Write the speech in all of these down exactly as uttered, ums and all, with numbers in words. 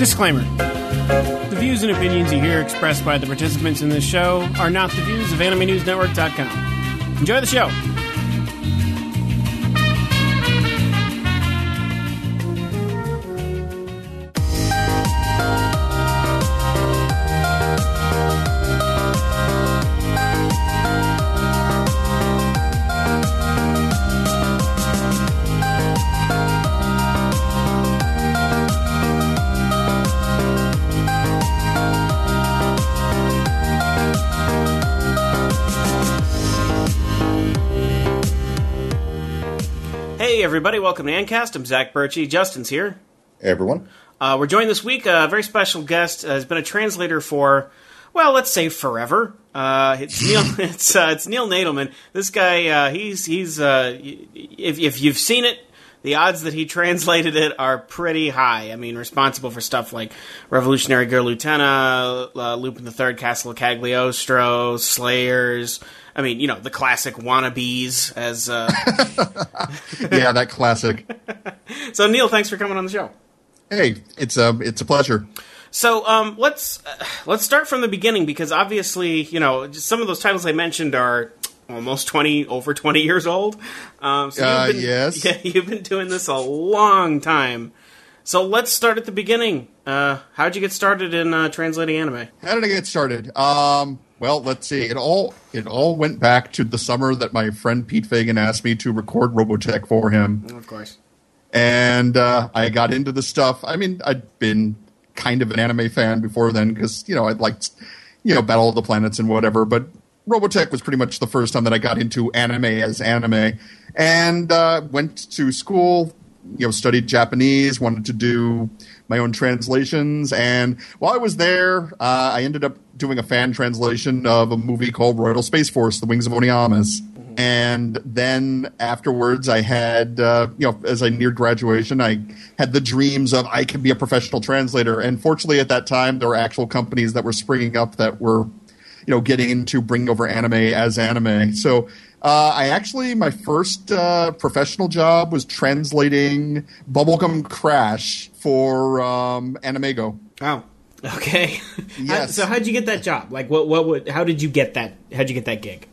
Disclaimer. The views and opinions you hear expressed by the participants in this show are not the views of anime news network dot com. Enjoy the show. Hey everybody, welcome to Ancast. I'm Zach Birchie. Justin's here. Hey everyone. Uh, we're joined this week. A very special guest uh, has been a translator for, well, let's say forever. Uh, it's Neil. It's uh, it's Neil Nadelman. This guy, uh, he's he's. Uh, if if you've seen it, the odds that he translated it are pretty high. I mean, responsible for stuff like Revolutionary Girl Lieutenant, uh, Lupin the Third, Castle of Cagliostro, Slayers. I mean, you know, the classic wannabes as... Uh... yeah, that classic. So, Neil, thanks for coming on the show. Hey, it's a, it's a pleasure. So, um, let's uh, let's start from the beginning, because obviously, you know, just some of those titles I mentioned are almost twenty, over twenty years old. Um, so uh, you've been, yes. Yeah, you've been doing this a long time. So let's start at the beginning. Uh, how'd you get started in uh, translating anime? How did I get started? Um... Well, let's see. It all it all went back to the summer that my friend Pete Fagan asked me to record Robotech for him. Of course. And uh, I got into the stuff. I mean, I'd been kind of an anime fan before then because, you know, I'd liked, you know, Battle of the Planets and whatever. But Robotech was pretty much the first time that I got into anime as anime. And uh, went to school, you know, studied Japanese, wanted to do my own translations. And while I was there, uh, I ended up doing a fan translation of a movie called Royal Space Force, The Wings of Oniyamas. Mm-hmm. And then afterwards, I had, uh, you know, as I neared graduation, I had the dreams of I could be a professional translator. And fortunately, at that time, there were actual companies that were springing up that were, you know, getting into bringing over anime as anime. So uh, I actually, my first uh, professional job was translating Bubblegum Crash for um, Animego. Oh. Okay. Yes. So how'd you get that job? Like, what? What would? How did you get that? How'd you get that gig?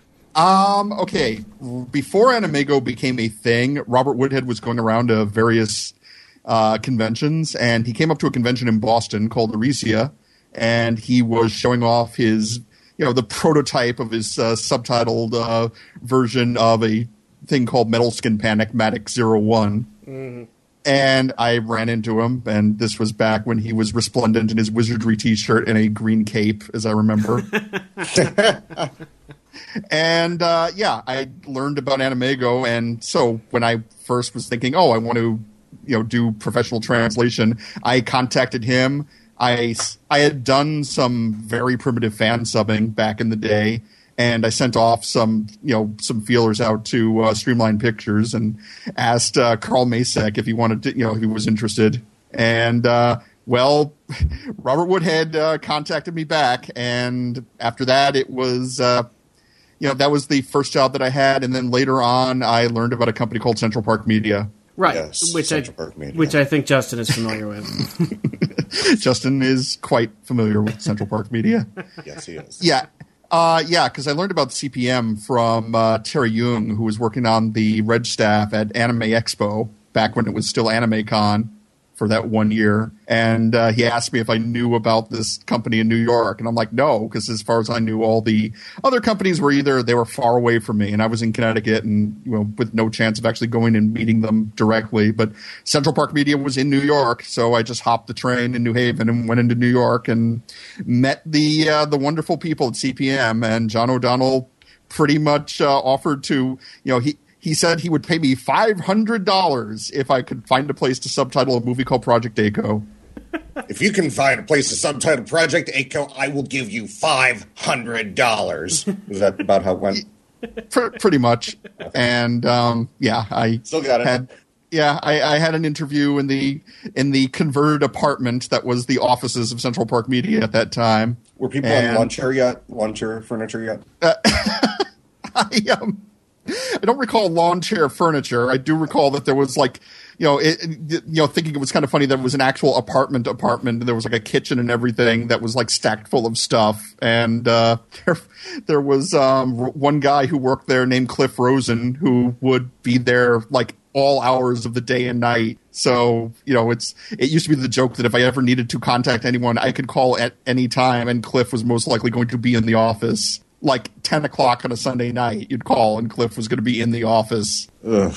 Um. Okay. Before Animego became a thing, Robert Woodhead was going around to various uh, conventions, and he came up to a convention in Boston called Aricia, and he was showing off his, you know, the prototype of his uh, subtitled uh, version of a thing called Metal Skin Panic Matic Zero One. Mm-hmm. And I ran into him, and this was back when he was resplendent in his wizardry T-shirt and a green cape, as I remember. and, uh, yeah, I learned about Animego, and so when I first was thinking, oh, I want to, you know, do professional translation, I contacted him. I, I had done some very primitive fan subbing back in the day, and I sent off some, you know, some feelers out to uh, Streamline Pictures and asked uh, Carl Masek if he wanted to, you know, if he was interested. And, uh, well, Robert Woodhead uh, contacted me back. And after that, it was, uh, you know, that was the first job that I had. And then later on, I learned about a company called Central Park Media. Right, Yes, which I Central Park Media. which I think Justin is familiar with. Justin is quite familiar with Central Park Media. Yes, he is. Yeah. Uh, yeah, because I learned about C P M from uh, Terry Jung, who was working on the Reg staff at Anime Expo back when it was still AnimeCon for that one year. And uh, he asked me if I knew about this company in New York. And I'm like, no, because as far as I knew, all the other companies were either they were far away from me, and I was in Connecticut and, you know, with no chance of actually going and meeting them directly. But Central Park Media was in New York, so I just hopped the train in New Haven and went into New York and met the uh, the wonderful people at C P M. And John O'Donnell pretty much uh, offered to, you know, he He said he would pay me five hundred dollars if I could find a place to subtitle a movie called Project A C O. If you can find a place to subtitle Project A C O, I will give you five hundred dollars. Is that about how it went? Pretty much. And, um, yeah, I Still got it. had... Yeah, I, I had an interview in the in the converted apartment that was the offices of Central Park Media at that time. Were people and, on lunch or yet? Lunch or furniture yet? Uh, I, um, I don't recall lawn chair furniture. I do recall that there was like, you know, it, it, you know, thinking it was kind of funny that it was an actual apartment apartment. And there was like a kitchen and everything that was like stacked full of stuff. And uh, there, there was um, one guy who worked there named Cliff Rosen who would be there like all hours of the day and night. So, you know, it's it used to be the joke that if I ever needed to contact anyone, I could call at any time, and Cliff was most likely going to be in the office. Like ten o'clock on a Sunday night, you'd call, and Cliff was going to be in the office. Ugh.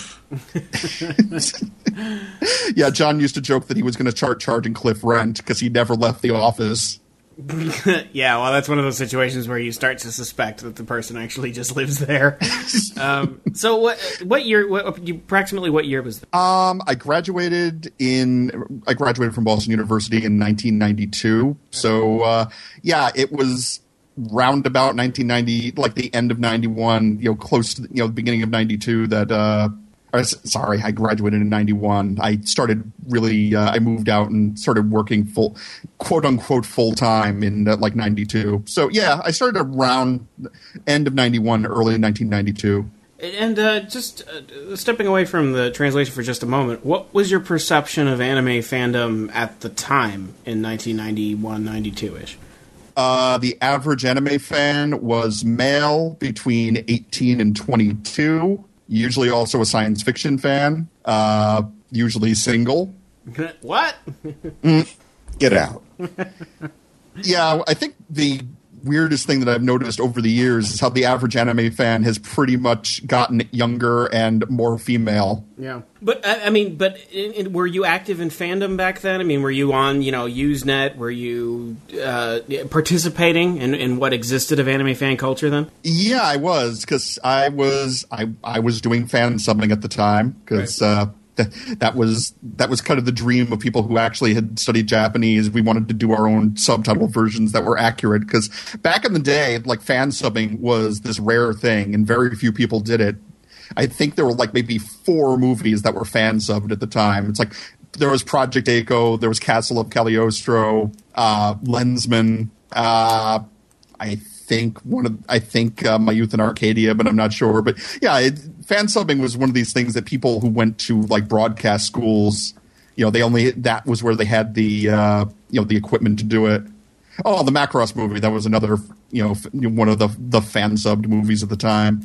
Yeah, John used to joke that he was going to start charging Cliff rent because he never left the office. Yeah, well, that's one of those situations where you start to suspect that the person actually just lives there. um, so, what what year? What, you, approximately what year was that? Um, I graduated in I graduated from Boston University in nineteen ninety-two. So, uh, yeah, it was roundabout nineteen ninety, like the end of ninety-one. You know, close to you know the beginning of ninety-two. That uh, or, sorry, I graduated in ninety-one. I started really. Uh, I moved out and started working full, quote unquote, full time in uh, like ninety-two. So yeah, I started around end of ninety-one, early nineteen ninety-two. And uh, just uh, stepping away from the translation for just a moment, what was your perception of anime fandom at the time in nineteen ninety-one, ninety-two-ish? Uh, the average anime fan was male between eighteen and twenty-two. Usually also a science fiction fan, uh, usually single. What? Mm. Get out. Yeah, I think the weirdest thing that I've noticed over the years is how the average anime fan has pretty much gotten younger and more female. Yeah. But, I, I mean, but in, in, were you active in fandom back then? I mean, were you on, you know, Usenet? Were you uh, participating in, in what existed of anime fan culture then? Yeah, I was, because I was I, I was doing fan subbing at the time, because... Right. Uh, That was that was kind of the dream of people who actually had studied Japanese. We wanted to do our own subtitle versions that were accurate, because back in the day, like, fan subbing was this rare thing, and very few people did it. I think there were like maybe four movies that were fan subbed at the time. It's like there was Project Echo, there was Castle of Cagliostro, uh, Lensman. Uh, I think one of I think uh, My Youth in Arcadia, but I'm not sure. But yeah, it, fan subbing was one of these things that people who went to like broadcast schools, you know, they only that was where they had the uh, you know the equipment to do it. Oh, the Macross movie, that was another you know one of the the fan subbed movies at the time.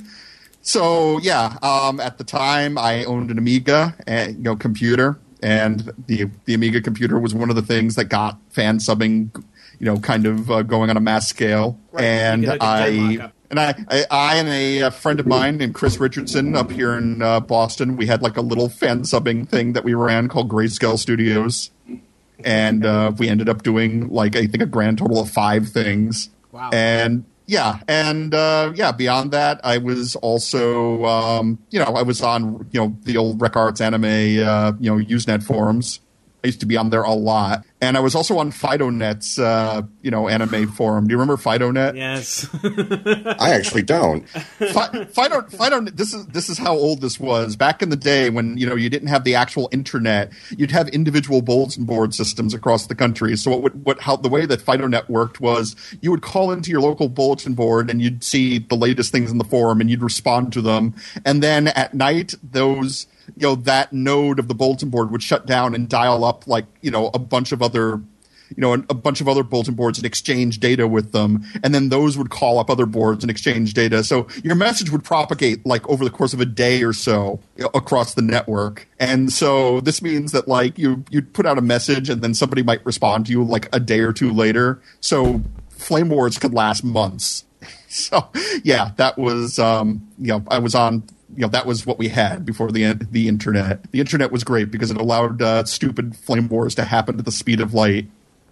So yeah, um, at the time I owned an Amiga, uh, you know, computer, and the the Amiga computer was one of the things that got fan subbing, you know, kind of uh, going on a mass scale. Right. And I and I, I, I and a, a friend of mine named Chris Richardson up here in uh, Boston, we had like a little fan subbing thing that we ran called Grayscale Studios, and uh, we ended up doing like I think a grand total of five things. Wow. And yeah, and uh, yeah, beyond that, I was also um, you know I was on you know the old Rec Arts Anime uh, you know Usenet forums. I used to be on there a lot. And I was also on FidoNet's, uh, you know, anime forum. Do you remember FidoNet? Yes. I actually don't. Fi- Fido, FidoNet, this is, this is how old this was. Back in the day when, you know, you didn't have the actual internet, you'd have individual bulletin board systems across the country. So what would, what, how, the way that FidoNet worked was you would call into your local bulletin board and you'd see the latest things in the forum and you'd respond to them. And then at night, those... you know, that node of the bulletin board would shut down and dial up like, you know, a bunch of other, you know, a bunch of other bulletin boards and exchange data with them. And then those would call up other boards and exchange data. So your message would propagate like over the course of a day or so across the network. And so this means that like you, you'd put out a message and then somebody might respond to you like a day or two later. So flame wars could last months. So yeah, that was, um, you know, I was on, you know, that was what we had before the the internet. The internet was great because it allowed uh, stupid flame wars to happen at the speed of light.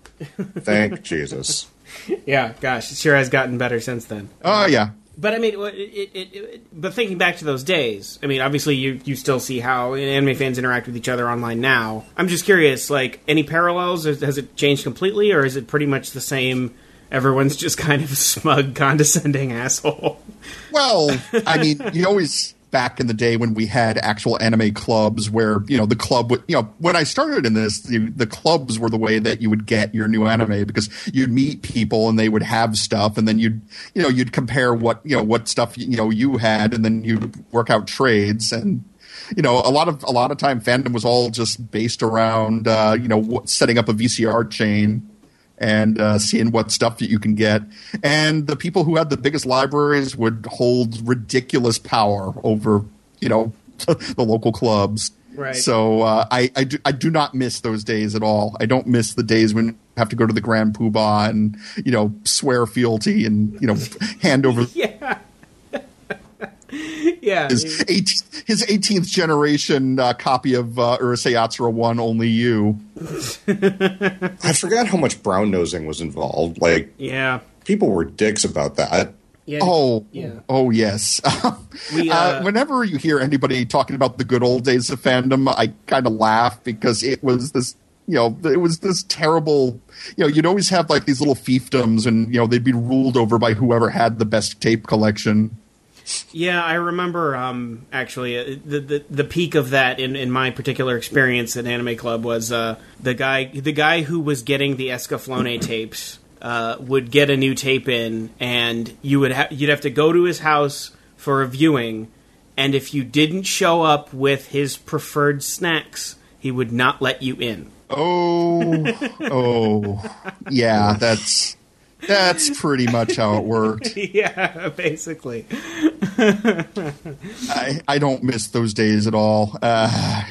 Thank Jesus. Yeah, gosh, it sure has gotten better since then. Oh, uh, yeah. But, I mean, it, it, it, it, but thinking back to those days, I mean, obviously you, you still see how anime fans interact with each other online now. I'm just curious, like, any parallels? Has it changed completely, or is it pretty much the same... Everyone's just kind of a smug, condescending asshole? Well, I mean, you always... back in the day when we had actual anime clubs where, you know, the club would, you know, when I started in this, the, the clubs were the way that you would get your new anime because you'd meet people and they would have stuff and then you'd, you know, you'd compare what, you know, what stuff, you know, you had and then you'd work out trades. And, you know, a lot of, a lot of time fandom was all just based around, uh, you know, setting up a V C R chain and uh, seeing what stuff that you can get. And the people who had the biggest libraries would hold ridiculous power over, you know, the local clubs. Right. So uh, I, I, do, I do not miss those days at all. I don't miss the days when you have to go to the Grand Poobah and, you know, swear fealty and, you know, hand over yeah. yeah. his, eight, his eighteenth generation uh, copy of uh, Urusei Yatsura one, Only You. I forgot how much brown nosing was involved. Like, yeah, people were dicks about that. Yeah. Oh, yeah. oh yes. We, uh, uh, whenever you hear anybody talking about the good old days of fandom, I kind of laugh because it was this, you know, it was this terrible, you know, you'd always have like these little fiefdoms and, you know, they'd be ruled over by whoever had the best tape collection. Yeah, I remember um, actually uh, the, the the peak of that in, in my particular experience at Anime Club was uh, the guy the guy who was getting the Escaflowne tapes uh, would get a new tape in, and you would ha- you'd have to go to his house for a viewing, and if you didn't show up with his preferred snacks, he would not let you in. Oh, oh, yeah, that's. That's pretty much how it worked. Yeah, basically. I, I don't miss those days at all. Uh,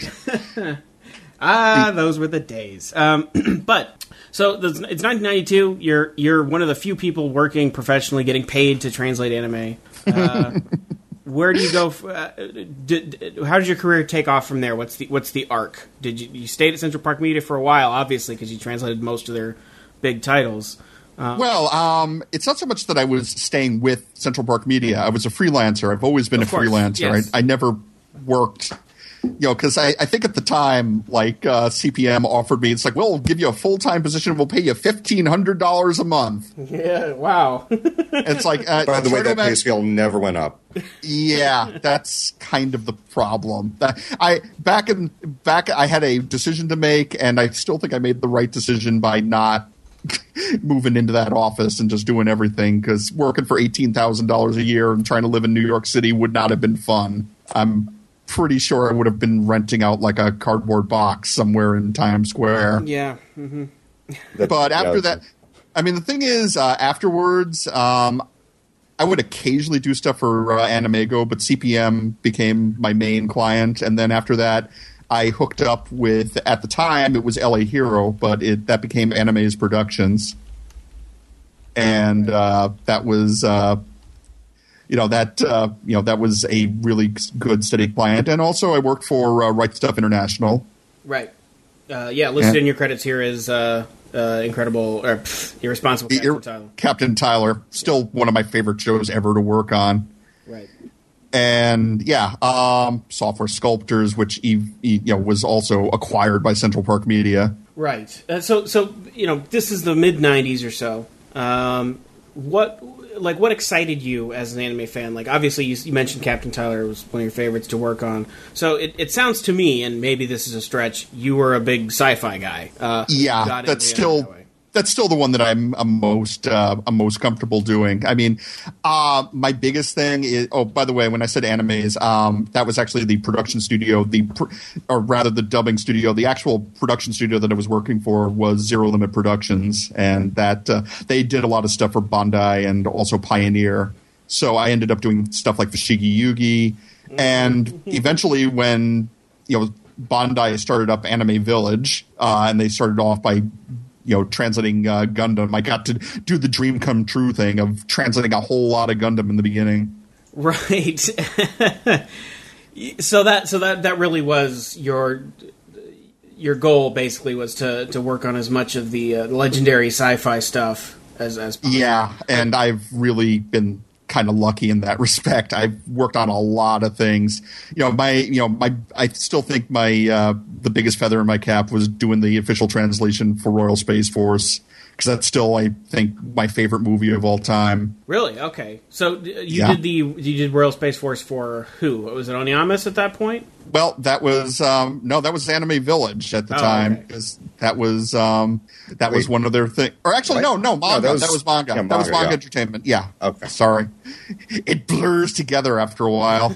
ah, the, those were the days. Um, but so it's nineteen ninety-two. You're you're one of the few people working professionally, getting paid to translate anime. Uh, where do you go? Uh, did, how did your career take off from there? What's the what's the arc? Did you you stayed at Central Park Media for a while, obviously, because you translated most of their big titles. Uh, well, um, it's not so much that I was staying with Central Park Media. I was a freelancer. I've always been a course, freelancer. yes. I, I never worked, you know, because I, I think at the time, like uh, C P M offered me, it's like, well, we'll give you a full time position. We'll pay you fifteen hundred dollars a month. Yeah, wow. It's like, uh, by the way, that back, pay scale never went up. Yeah, that's kind of the problem. That, I back in back, I had a decision to make, and I still think I made the right decision by not moving into that office and just doing everything, because working for eighteen thousand dollars a year and trying to live in New York City would not have been fun. I'm pretty sure I would have been renting out like a cardboard box somewhere in Times Square. Yeah. Mm-hmm. But after yeah, that, I mean, the thing is, uh, afterwards, um, I would occasionally do stuff for uh, Animego, but C P M became my main client. And then after that, I hooked up with, at the time, it was L A Hero, but it that became Anime's Productions. And uh, that was, uh, you know, that uh, you know that was a really good, steady client. And also I worked for uh, Right Stuff International. Right. Uh, yeah, listed and, in your credits here is uh, uh, Incredible, or pff, Irresponsible Captain Ir- Tyler. Captain Tyler, still one of my favorite shows ever to work on. Right. And yeah, um, Software Sculptors, which you know was also acquired by Central Park Media. Right. Uh, so, so you know, this is the mid nineties or so. Um, what, like, what excited you as an anime fan? Like, obviously, you, you mentioned Captain Tyler was one of your favorites to work on. So it, it sounds to me, and maybe this is a stretch, you were a big sci-fi guy. Uh, yeah, that's still. That That's still the one that I'm, I'm most uh, I'm most comfortable doing. I mean, uh, my biggest thing is. Oh, by the way, when I said animes, um, that was actually the production studio, the pr- or rather the dubbing studio. The actual production studio that I was working for was Zero Limit Productions, and that uh, they did a lot of stuff for Bandai and also Pioneer. So I ended up doing stuff like Fushigi Yugi, and eventually when you know Bandai started up Anime Village, uh, and they started off by you know, translating uh, Gundam. I got to do the dream come true thing of translating a whole lot of Gundam in the beginning. Right. so that so that, that really was your your goal. Basically, was to, to work on as much of the uh, legendary sci-fi stuff as as possible. Yeah, and I've really been kind of lucky in that respect. I've worked on a lot of things. You know, my you know my I still think my uh, the biggest feather in my cap was doing the official translation for Royal Space Force, because that's still, I think, my favorite movie of all time. Really? Okay. So you Yeah. did the you did Royal Space Force for who? Was it Onyamis at that point? Well, that was um, no, that was Anime Village at the Oh, time, okay. because that was um, that was Wait. one of their things. Or actually, What? no, no, manga. No, that that, was- was, manga. yeah, That was manga, manga yeah. entertainment. Yeah. Okay. Sorry, it blurs together after a while.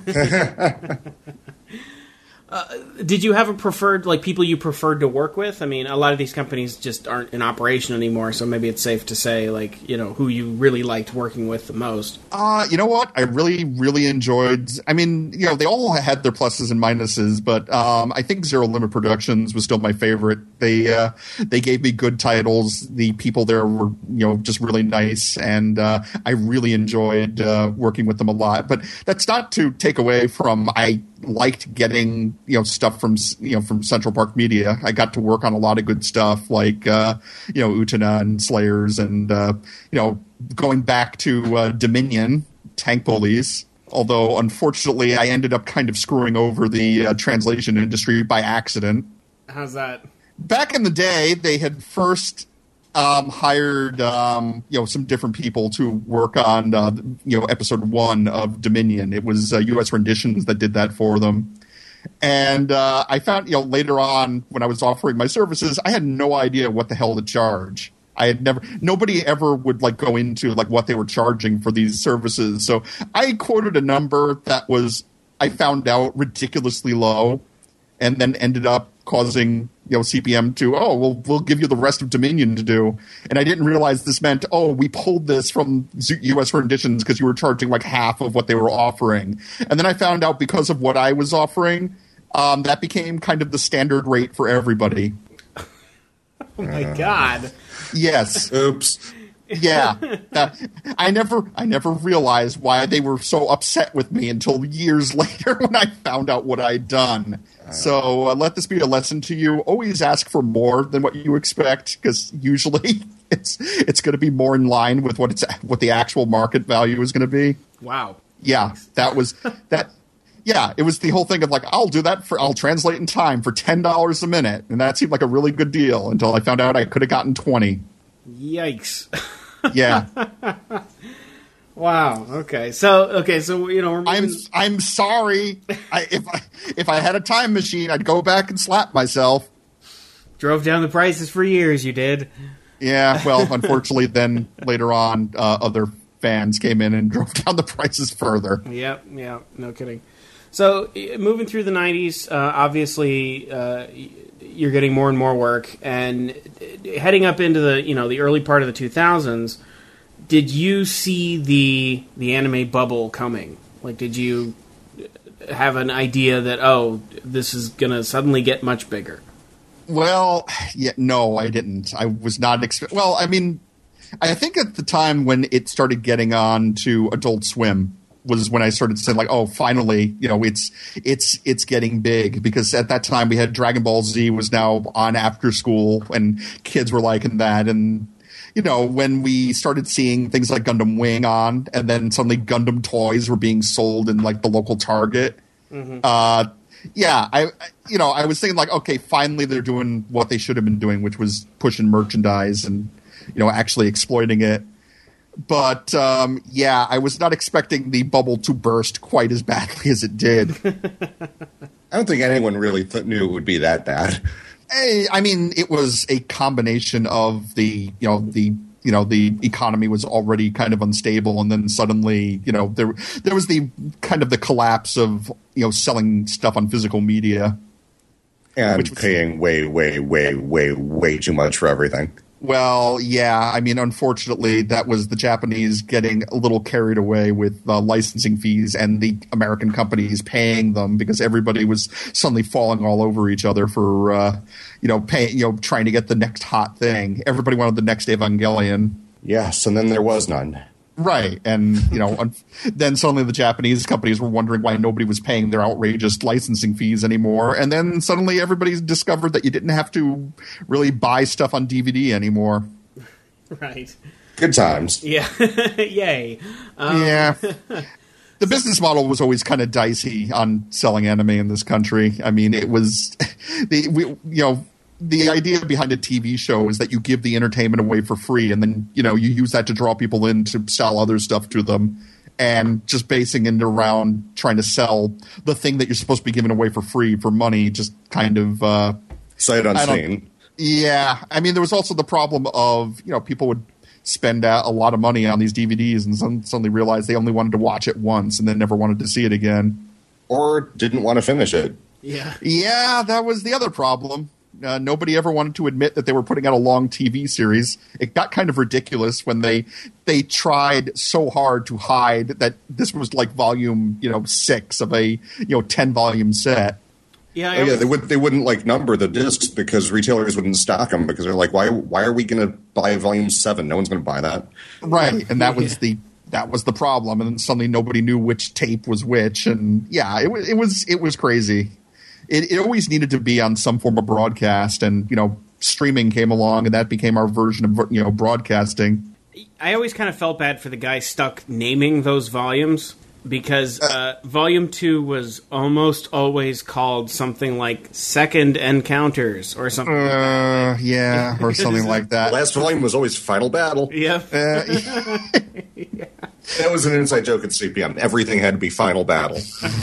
Did you have a preferred, like, people you preferred to work with? I mean, a lot of these companies just aren't in operation anymore, so maybe it's safe to say, like, you know, who you really liked working with the most. Uh, you know what? I really, really enjoyed. I mean, you know, they all had their pluses and minuses, but um, I think Zero Limit Productions was still my favorite. They uh, they gave me good titles. The people there were, you know, just really nice, and uh, I really enjoyed uh, working with them a lot. But that's not to take away from I liked getting, you know, stuff from, you know, from Central Park Media. I got to work on a lot of good stuff, like uh, you know, Utena and Slayers, and uh, you know, going back to uh, Dominion, Tank Bullies. Although, unfortunately, I ended up kind of screwing over the uh, translation industry by accident. How's that? Back in the day, they had first um, hired um, you know, some different people to work on uh, you know, episode one of Dominion. It was uh, U S Renditions that did that for them. And uh, I found, you know, later on when I was offering my services, I had no idea what the hell to charge. I had never, nobody ever would like go into like what they were charging for these services. So I quoted a number that was, I found out, ridiculously low, and then ended up causing, you know, C P M to, oh, well, we'll give you the rest of Dominion to do. And I didn't realize this meant, oh, we pulled this from U S Renditions because you were charging like half of what they were offering. And then I found out because of what I was offering, um, that became kind of the standard rate for everybody. Oh my god. Yes. Oops. Yeah. That, I never I never realized why they were so upset with me until years later when I found out what I'd done. So uh, let this be a lesson to you. Always ask for more than what you expect, because usually it's it's going to be more in line with what it's what the actual market value is going to be. Wow. Yeah, that was that. Yeah, it was the whole thing of like, I'll do that for, I'll translate in time for ten dollars a minute, and that seemed like a really good deal until I found out I could have gotten twenty. Yikes. Yeah. Wow. Okay. So, okay. So, you know, we're I'm moving- I'm sorry. I, if I if I had a time machine, I'd go back and slap myself. drove down the prices for years. You did. Yeah, well, unfortunately, then later on, uh, other fans came in and drove down the prices further. Yep. Yeah. No kidding. So, uh, moving through the nineties, uh, obviously, uh, y- you're getting more and more work, and uh, heading up into the, you know, the early part of the two thousands. Did you see the the anime bubble coming? Like, did you have an idea that, oh, this is gonna suddenly get much bigger? Well, yeah, no, I didn't. I was not expect. Well, I mean, I think at the time when it started getting on to Adult Swim was when I started saying like, oh, finally, you know, it's it's it's getting big, because at that time we had Dragon Ball Z was now on after school and kids were liking that. And you know, when we started seeing things like Gundam Wing on, and then suddenly Gundam toys were being sold in like the local Target. Mm-hmm. Uh, yeah, I, I, you know, I was thinking like, okay, finally they're doing what they should have been doing, which was pushing merchandise and, you know, actually exploiting it. But um, yeah, I was not expecting the bubble to burst quite as badly as it did. I don't think anyone really th- knew it would be that bad. Hey, I mean, it was a combination of the, you know, the, you know, the economy was already kind of unstable, and then suddenly, you know, there there was the kind of the collapse of, you know, selling stuff on physical media. And Which was- paying way, way, way, way, way too much for everything. Well, yeah, I mean, unfortunately, that was the Japanese getting a little carried away with uh, licensing fees and the American companies paying them, because everybody was suddenly falling all over each other for, uh, you know, pay, you know, trying to get the next hot thing. Everybody wanted the next Evangelion. Yes, and then there was none. Right, and you know, un- then suddenly the Japanese companies were wondering why nobody was paying their outrageous licensing fees anymore, and then suddenly everybody discovered that you didn't have to really buy stuff on D V D anymore. Right. Good times. Yeah. Yay. Um, Yeah, the business model was always kind of dicey on selling anime in this country. I mean, it was the we you know. the idea behind a T V show is that you give the entertainment away for free, and then, you know, you use that to draw people in to sell other stuff to them. And just basing it around trying to sell the thing that you're supposed to be giving away for free for money, just kind of uh, sight unseen. Yeah, I mean, there was also the problem of, you know, people would spend a lot of money on these D V Ds and suddenly realize they only wanted to watch it once and then never wanted to see it again, or didn't want to finish it. Yeah, yeah, that was the other problem. Uh, nobody ever wanted to admit that they were putting out a long T V series. It got kind of ridiculous when they they tried so hard to hide that this was like volume, you know, six of a, you know, ten volume set. Yeah, oh, yeah, they would they wouldn't like number the discs because retailers wouldn't stock them because they're like, why why are we going to buy volume seven? No one's going to buy that. Right, and that was yeah. the that was the problem. And then suddenly nobody knew which tape was which, and yeah, it was it was it was crazy. It, it always needed to be on some form of broadcast, and, you know, streaming came along, and that became our version of, you know, broadcasting. I always kind of felt bad for the guy stuck naming those volumes, because uh, Volume two was almost always called something like Second Encounters or something uh, like that. Yeah, or something like that. The last volume was always Final Battle. Yep. Uh, yeah. That was an inside joke at C P M. Everything had to be Final Battle.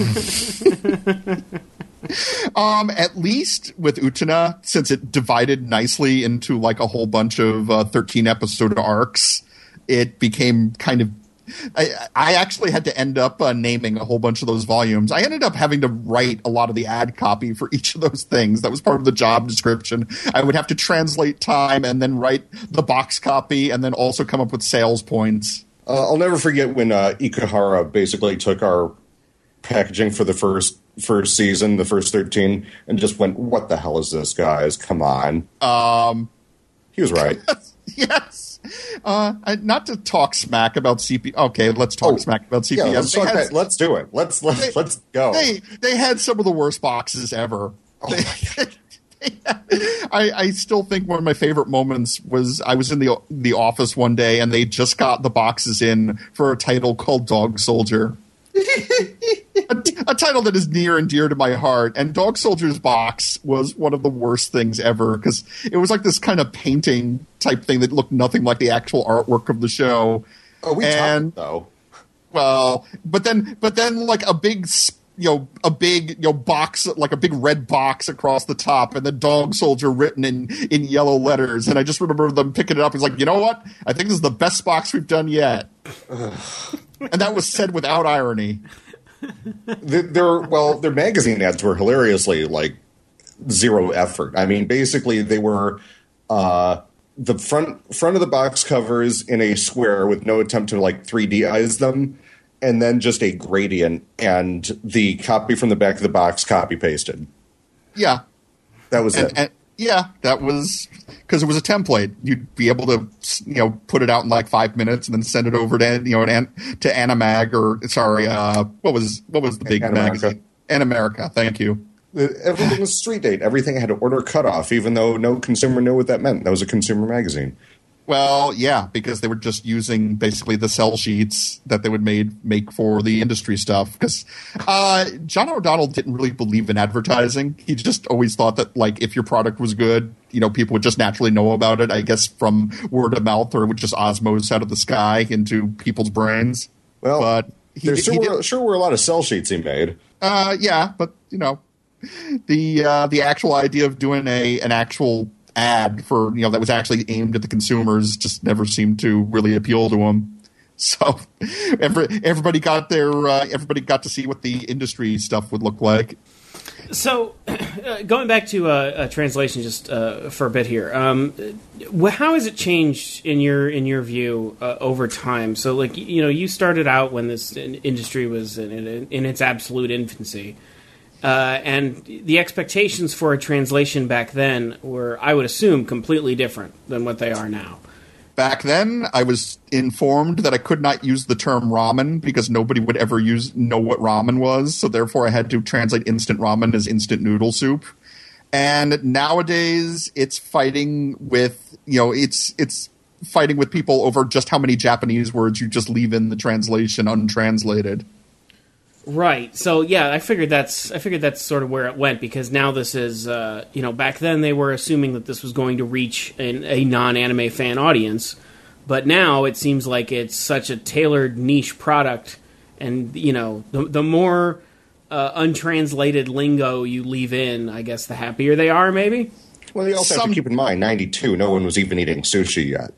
Um, at least with Utena, since it divided nicely into like a whole bunch of uh, thirteen episode arcs, it became kind of. I, I actually had to end up uh, naming a whole bunch of those volumes. I ended up having to write a lot of the ad copy for each of those things. That was part of the job description. I would have to translate time and then write the box copy and then also come up with sales points. Uh, I'll never forget when uh, Ikuhara basically took our packaging for the first first season, the first thirteen, and just went, what the hell is this, guys? Come on. Um, he was right. Yes. Uh, not to talk smack about C P M. Okay, let's talk oh, smack about C P M. Yeah, let's, had, that. let's do it. Let's let's, they, let's go. They, they had some of the worst boxes ever. Oh they, they had, I, I still think one of my favorite moments was I was in the the office one day, and they just got the boxes in for a title called Dog Soldier. a, a title that is near and dear to my heart, and Dog Soldier's box was one of the worst things ever because it was like this kind of painting type thing that looked nothing like the actual artwork of the show. Oh, we and, talked though. Well, but then, but then, like a big, you know, a big, you know, box, like a big red box across the top, and the Dog Soldier written in in yellow letters. And I just remember them picking it up. It's like, you know what? I think this is the best box we've done yet. And that was said without irony. the, their well, their magazine ads were hilariously like zero effort. I mean, basically they were uh, the front front of the box covers in a square with no attempt to like three D-ize them, and then just a gradient and the copy from the back of the box copy pasted. Yeah, that was and, it. And, yeah, that was because it was a template. You'd be able to, you know, put it out in like five minutes and then send it over to, you know, an, to Animag or sorry, uh, what was what was the big Animerica. magazine? Animerica. Thank you. Everything was street date. Everything had to order cutoff, even though no consumer knew what that meant. That was a consumer magazine. Well, yeah, because they were just using basically the sell sheets that they would made make for the industry stuff. Because uh, John O'Donnell didn't really believe in advertising. He just always thought that, like, if your product was good, you know, people would just naturally know about it. I guess from word of mouth, or it would just osmose out of the sky into people's brains. Well, but he, there he sure, did, were, sure were a lot of sell sheets he made. Uh, yeah, but you know, the uh, the actual idea of doing a an actual ad for, you know, that was actually aimed at the consumers just never seemed to really appeal to them. So every, everybody got their uh, everybody got to see what the industry stuff would look like. So uh, going back to uh, a translation just uh, for a bit here, um, how has it changed in your in your view uh, over time? So, like, you know, you started out when this industry was in, in, in its absolute infancy. Uh, and the expectations for a translation back then were, I would assume, completely different than what they are now. Back then, I was informed that I could not use the term ramen because nobody would ever use know what ramen was. So therefore, I had to translate instant ramen as instant noodle soup. And nowadays, it's fighting with, you know, it's it's fighting with people over just how many Japanese words you just leave in the translation untranslated. Right. So yeah, I figured that's I figured that's sort of where it went, because now this is uh, you know, back then they were assuming that this was going to reach an, a non-anime fan audience, but now it seems like it's such a tailored niche product, and you know, the the more uh, untranslated lingo you leave in, I guess the happier they are, maybe. Well, you also Some- have to keep in mind, ninety-two, no one was even eating sushi yet.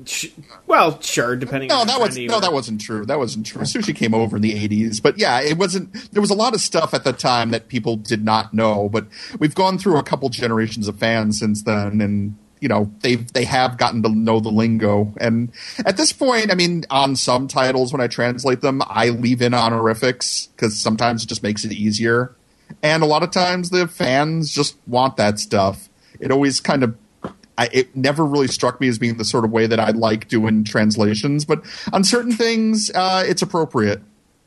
Well, sure, depending. No, on that how was friendly no, you that are. wasn't true. That wasn't true. Sushi came over in the eighties, but yeah, it wasn't. There was a lot of stuff at the time that people did not know, but we've gone through a couple generations of fans since then, and you know they they have gotten to know the lingo. And at this point, I mean, on some titles when I translate them, I leave in honorifics because sometimes it just makes it easier, and a lot of times the fans just want that stuff. It always kind of. I, it never really struck me as being the sort of way that I like doing translations, but on certain things, uh, it's appropriate.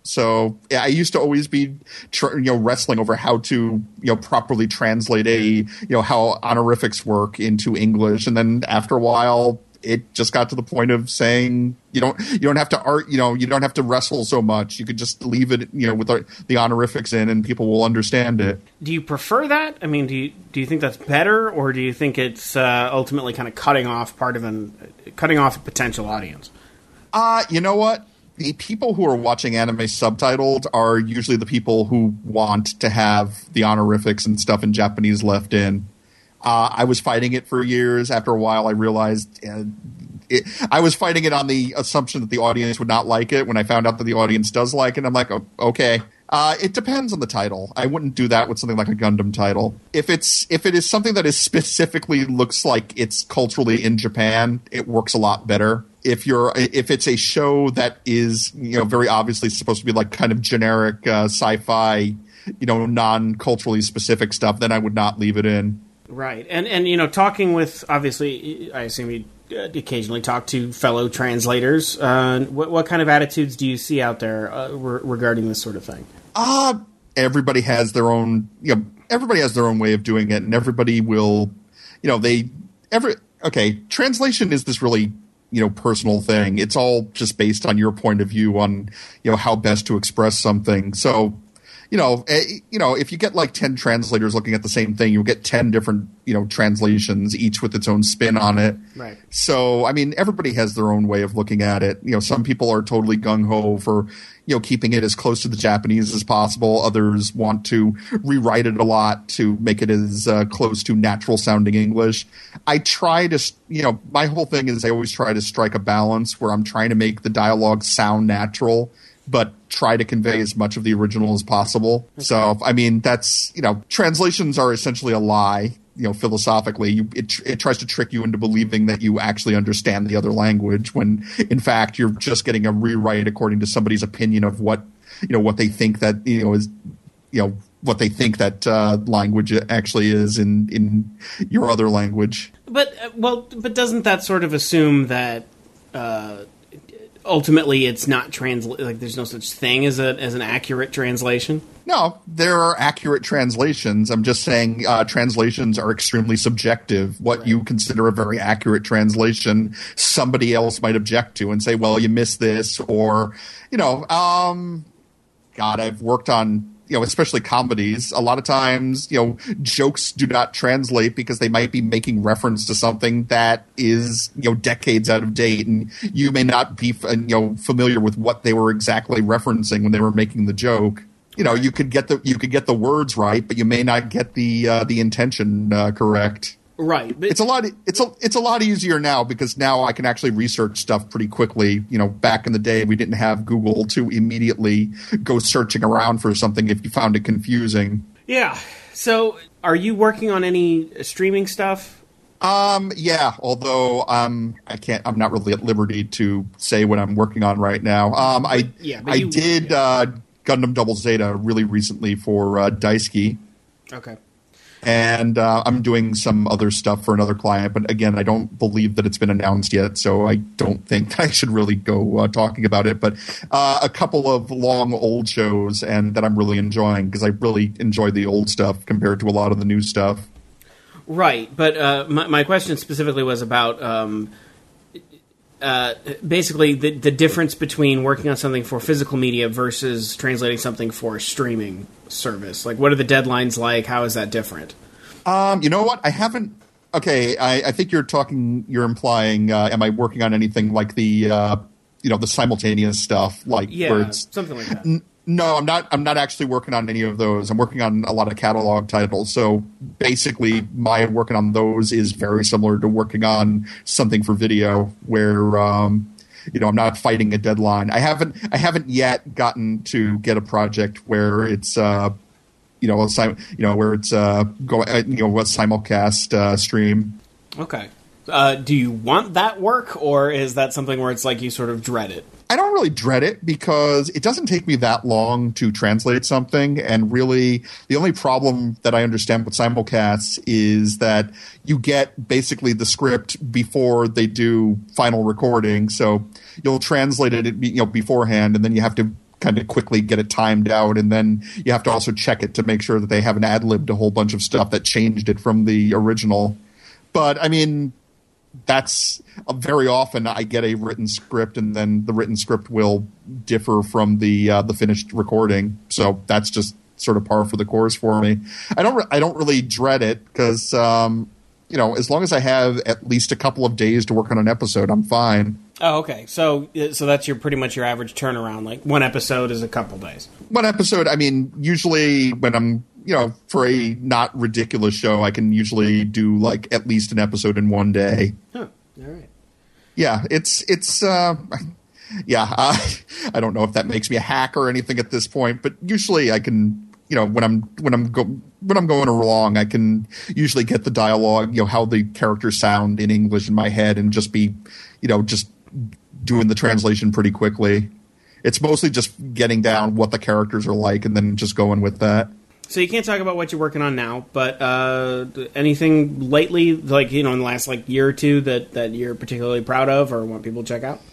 So yeah, I used to always be, tr- you know, wrestling over how to, you know, properly translate a, you know, how honorifics work into English, and then after a while, it just got to the point of saying you don't you don't have to art you know you don't have to wrestle so much. You could just leave it, you know, with the, the honorifics in, and people will understand it. Do you prefer that? I mean, do you do you think that's better, or do you think it's uh, ultimately kind of cutting off part of an cutting off a potential audience? Uh, you know what? The people who are watching anime subtitled are usually the people who want to have the honorifics and stuff in Japanese left in. Uh, I was fighting it for years. After a while, I realized uh, it, I was fighting it on the assumption that the audience would not like it. When I found out that the audience does like it, I'm like, oh, okay. Uh, it depends on the title. I wouldn't do that with something like a Gundam title. If it's if it is something that is specifically looks like it's culturally in Japan, it works a lot better. If you're if it's a show that is, you know, very obviously supposed to be like kind of generic uh, sci-fi, you know, non-culturally specific stuff, then I would not leave it in. Right, and and you know, talking with, obviously, I assume you uh, occasionally talk to fellow translators. Uh, what what kind of attitudes do you see out there uh, re- regarding this sort of thing? Uh, everybody has their own, you know, everybody has their own way of doing it, and everybody will, you know, they every okay. Translation is this really, you know, personal thing. It's all just based on your point of view on, you know, how best to express something. So, you know, eh, you know, if you get like ten translators looking at the same thing, you'll get ten different, you know, translations, each with its own spin on it. Right. So, I mean, everybody has their own way of looking at it. You know, some people are totally gung ho for, you know, keeping it as close to the Japanese as possible. Others want to rewrite it a lot to make it as uh, close to natural sounding English. I try to, you know, my whole thing is I always try to strike a balance where I'm trying to make the dialogue sound natural, but try to convey as much of the original as possible. Okay. So, I mean, that's, you know, translations are essentially a lie, you know, philosophically. You, it, it tries to trick you into believing that you actually understand the other language when, in fact, you're just getting a rewrite according to somebody's opinion of what, you know, what they think that, you know, is, you know, what they think that uh, language actually is in, in your other language. But, uh, well, but doesn't that sort of assume that, uh, ultimately, it's not translate. Like, there's no such thing as a as an accurate translation. No, there are accurate translations. I'm just saying uh, translations are extremely subjective. What right. you consider a very accurate translation, somebody else might object to and say, "Well, you missed this," or you know, um, God, I've worked on. You know, especially comedies, a lot of times, you know, jokes do not translate because they might be making reference to something that is, you know, decades out of date, and you may not be, you know, familiar with what they were exactly referencing when they were making the joke. You know, you could get the you could get the words right, but you may not get the uh, the intention uh, correct. Right. But it's a lot. It's a it's a lot easier now because now I can actually research stuff pretty quickly. You know, back in the day, we didn't have Google to immediately go searching around for something if you found it confusing. Yeah. So, are you working on any streaming stuff? Um. Yeah. Although um, I can't. I'm not really at liberty to say what I'm working on right now. Um. I yeah, I you, did yeah. uh, Gundam Double Zeta really recently for uh, Daisuke. Okay. And uh, I'm doing some other stuff for another client, but again, I don't believe that it's been announced yet, so I don't think that I should really go uh, talking about it. But uh, a couple of long old shows, and that I'm really enjoying because I really enjoy the old stuff compared to a lot of the new stuff. Right, but uh, my, my question specifically was about um, uh, basically the the difference between working on something for physical media versus translating something for a streaming service. Like, what are the deadlines like? How is that different? Um, you know what? I haven't. Okay, I, I think you're talking. You're implying. Uh, am I working on anything like the, uh, you know, the simultaneous stuff, like Yeah, where it's something like that. N- no, I'm not. I'm not actually working on any of those. I'm working on a lot of catalog titles. So basically, my working on those is very similar to working on something for video, where um, you know I'm not fighting a deadline. I haven't. I haven't yet gotten to get a project where it's. Uh, You know, a sim- you know where it's uh, go, uh, you know, a simulcast uh, stream. Okay. Uh, do you want that work, or is that something where it's like you sort of dread it? I don't really dread it because it doesn't take me that long to translate something, and really the only problem that I understand with simulcasts is that you get basically the script before they do final recording, so you'll translate it, you know, beforehand, and then you have to kind of quickly get it timed out, and then you have to also check it to make sure that they haven't ad-libbed a whole bunch of stuff that changed it from the original. But, I mean, that's uh, very often I get a written script, and then the written script will differ from the uh, the finished recording. So that's just sort of par for the course for me. I don't re- I don't really dread it because, um, you know, as long as I have at least a couple of days to work on an episode, I'm fine. Oh, okay. So, so that's your pretty much your average turnaround. Like one episode is a couple days. One episode. I mean, usually when I'm, you know, for a not ridiculous show, I can usually do like at least an episode in one day. Huh. All right. Yeah, it's it's. Uh, yeah, uh, I don't know if that makes me a hack or anything at this point, but usually I can. You know, when I'm when I'm go, when I'm going along, I can usually get the dialogue, you know, how the characters sound in English in my head, and just be, you know, just doing the translation pretty quickly. It's mostly just getting down what the characters are like, and then just going with that. So you can't talk about what you're working on now, but uh, anything lately, like you know, in the last like year or two that that you're particularly proud of or want people to check out?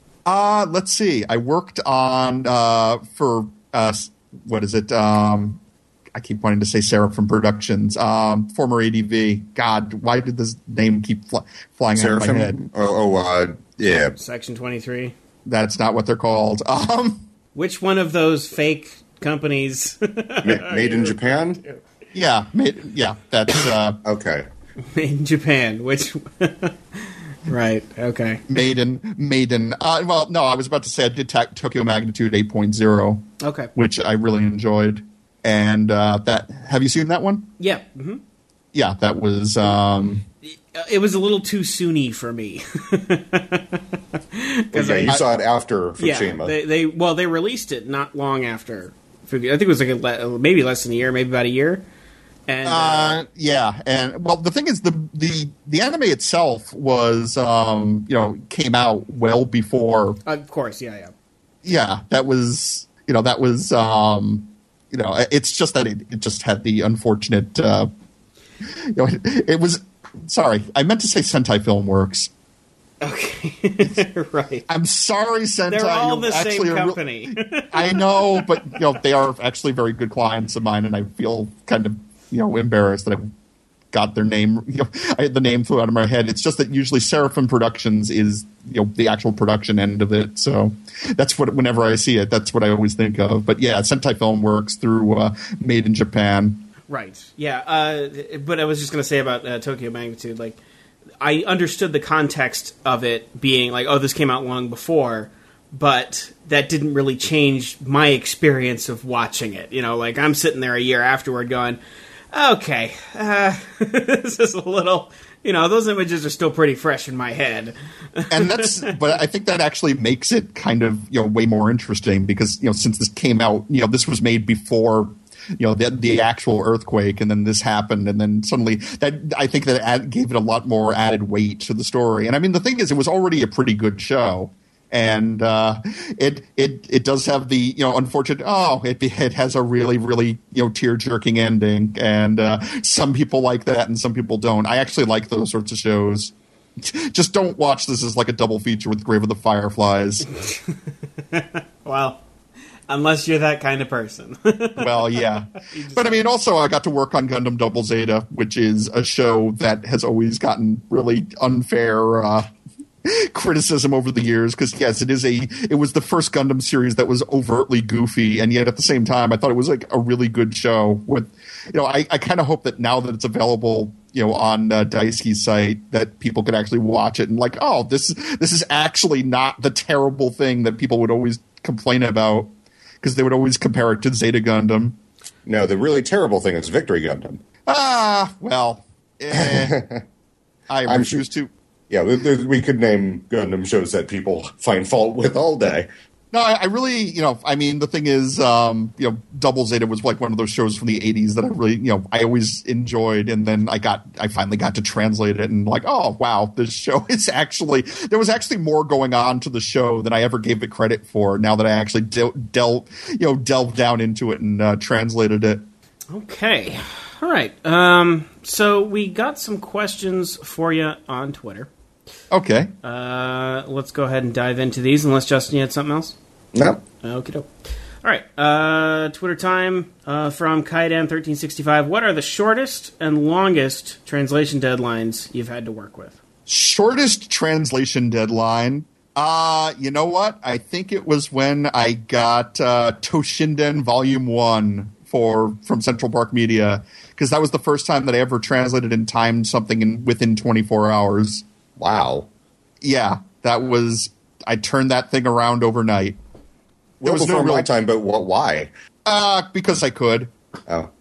Uh let's see. I worked on uh, for. Uh, What is it? Um, I keep wanting to say Seraphim Productions. Um, former A D V. God, why did this name keep fl- flying Seraphim? out of my head? Oh, oh uh, yeah. Section twenty-three. That's not what they're called. Um, Which one of those fake companies? Ma- made in Japan? yeah, made, yeah. That's uh, Okay. Made in Japan. Which? Right. Okay. Maiden. Maiden. Uh, well, no, I was about to say I did ta- Tokyo Magnitude eight point oh. Okay. Which I really enjoyed. And uh, that. Have you seen that one? Yeah. Mm-hmm. Yeah, that was. Um, It was a little too soony for me. Yeah, you I, saw it after Fukushima. Yeah, they, they well they released it not long after Fukushima. I think it was like a, le- maybe less than a year, maybe about a year. And uh, uh, yeah, and well, the thing is, the the the anime itself was, um, you know, came out well before. of course, yeah, yeah. Yeah, that was, you know, that was, um, you know, it's just that it, it just had the unfortunate. Uh, you know, it, it was. Sorry, I meant to say Sentai Filmworks. Okay, right. I'm sorry, Sentai. They're all You're the same actually a real- company. I know, but you know, they are actually very good clients of mine, and I feel kind of, you know, embarrassed that I got their name, you know, I had the name flew out of my head. It's just that usually Seraphim Productions is, you know, the actual production end of it. So that's what, whenever I see it, that's what I always think of. But yeah, Sentai Filmworks through uh, Made in Japan. Right. Yeah. Uh, but I was just going to say about uh, Tokyo Magnitude, like, I understood the context of it being like, oh, this came out long before, but that didn't really change my experience of watching it. You know, like, I'm sitting there a year afterward going, okay, uh, this is a little, you know, those images are still pretty fresh in my head. And that's, but I think that actually makes it kind of, you know, way more interesting because, you know, since this came out, you know, this was made before, you know, the, the actual earthquake, and then this happened, and then suddenly that, I think that add, gave it a lot more added weight to the story. And I mean, the thing is, it was already a pretty good show. And uh, it it it does have the, you know, unfortunate, oh, it it has a really, really, you know, tear-jerking ending. And uh, some people like that and some people don't. I actually like those sorts of shows. Just don't watch this as like a double feature with Grave of the Fireflies. Well, unless you're that kind of person. Well, yeah. But I mean, also I got to work on Gundam Double Zeta, which is a show that has always gotten really unfair uh criticism over the years, because yes, it is a it was the first Gundam series that was overtly goofy, and yet at the same time I thought it was like a really good show. With you know, I, I kind of hope that now that it's available, you know, on uh, Daisuke's site, that people could actually watch it and like, oh, this this is actually not the terrible thing that people would always complain about, because they would always compare it to Zeta Gundam. No, the really terrible thing is Victory Gundam. Ah, well, eh, I I'm refuse sure- to. Yeah, there- there- we could name Gundam shows that people find fault with all day. No, I, I really, you know, I mean, the thing is, um, you know, Double Zeta was like one of those shows from the eighties that I really, you know, I always enjoyed. And then I got, I finally got to translate it and like, oh, wow, this show is actually, there was actually more going on to the show than I ever gave it credit for now that I actually del, del you know, delved down into it and uh, translated it. Okay. All right. Um, so we got some questions for you on Twitter. Okay. Uh, let's go ahead and dive into these, unless Justin, you had something else? No. Okay, doke. All right. Uh, Twitter time uh, from Kaidan thirteen sixty-five. What are the shortest and longest translation deadlines you've had to work with? Shortest translation deadline. Uh, you know what? I think it was when I got uh, Toshinden Volume One for from Central Park Media, because that was the first time that I ever translated and timed something in within twenty-four hours. Wow. Yeah, that was. I turned that thing around overnight. Well, was no before my real- time, but what? Why? Uh, because I could. Oh.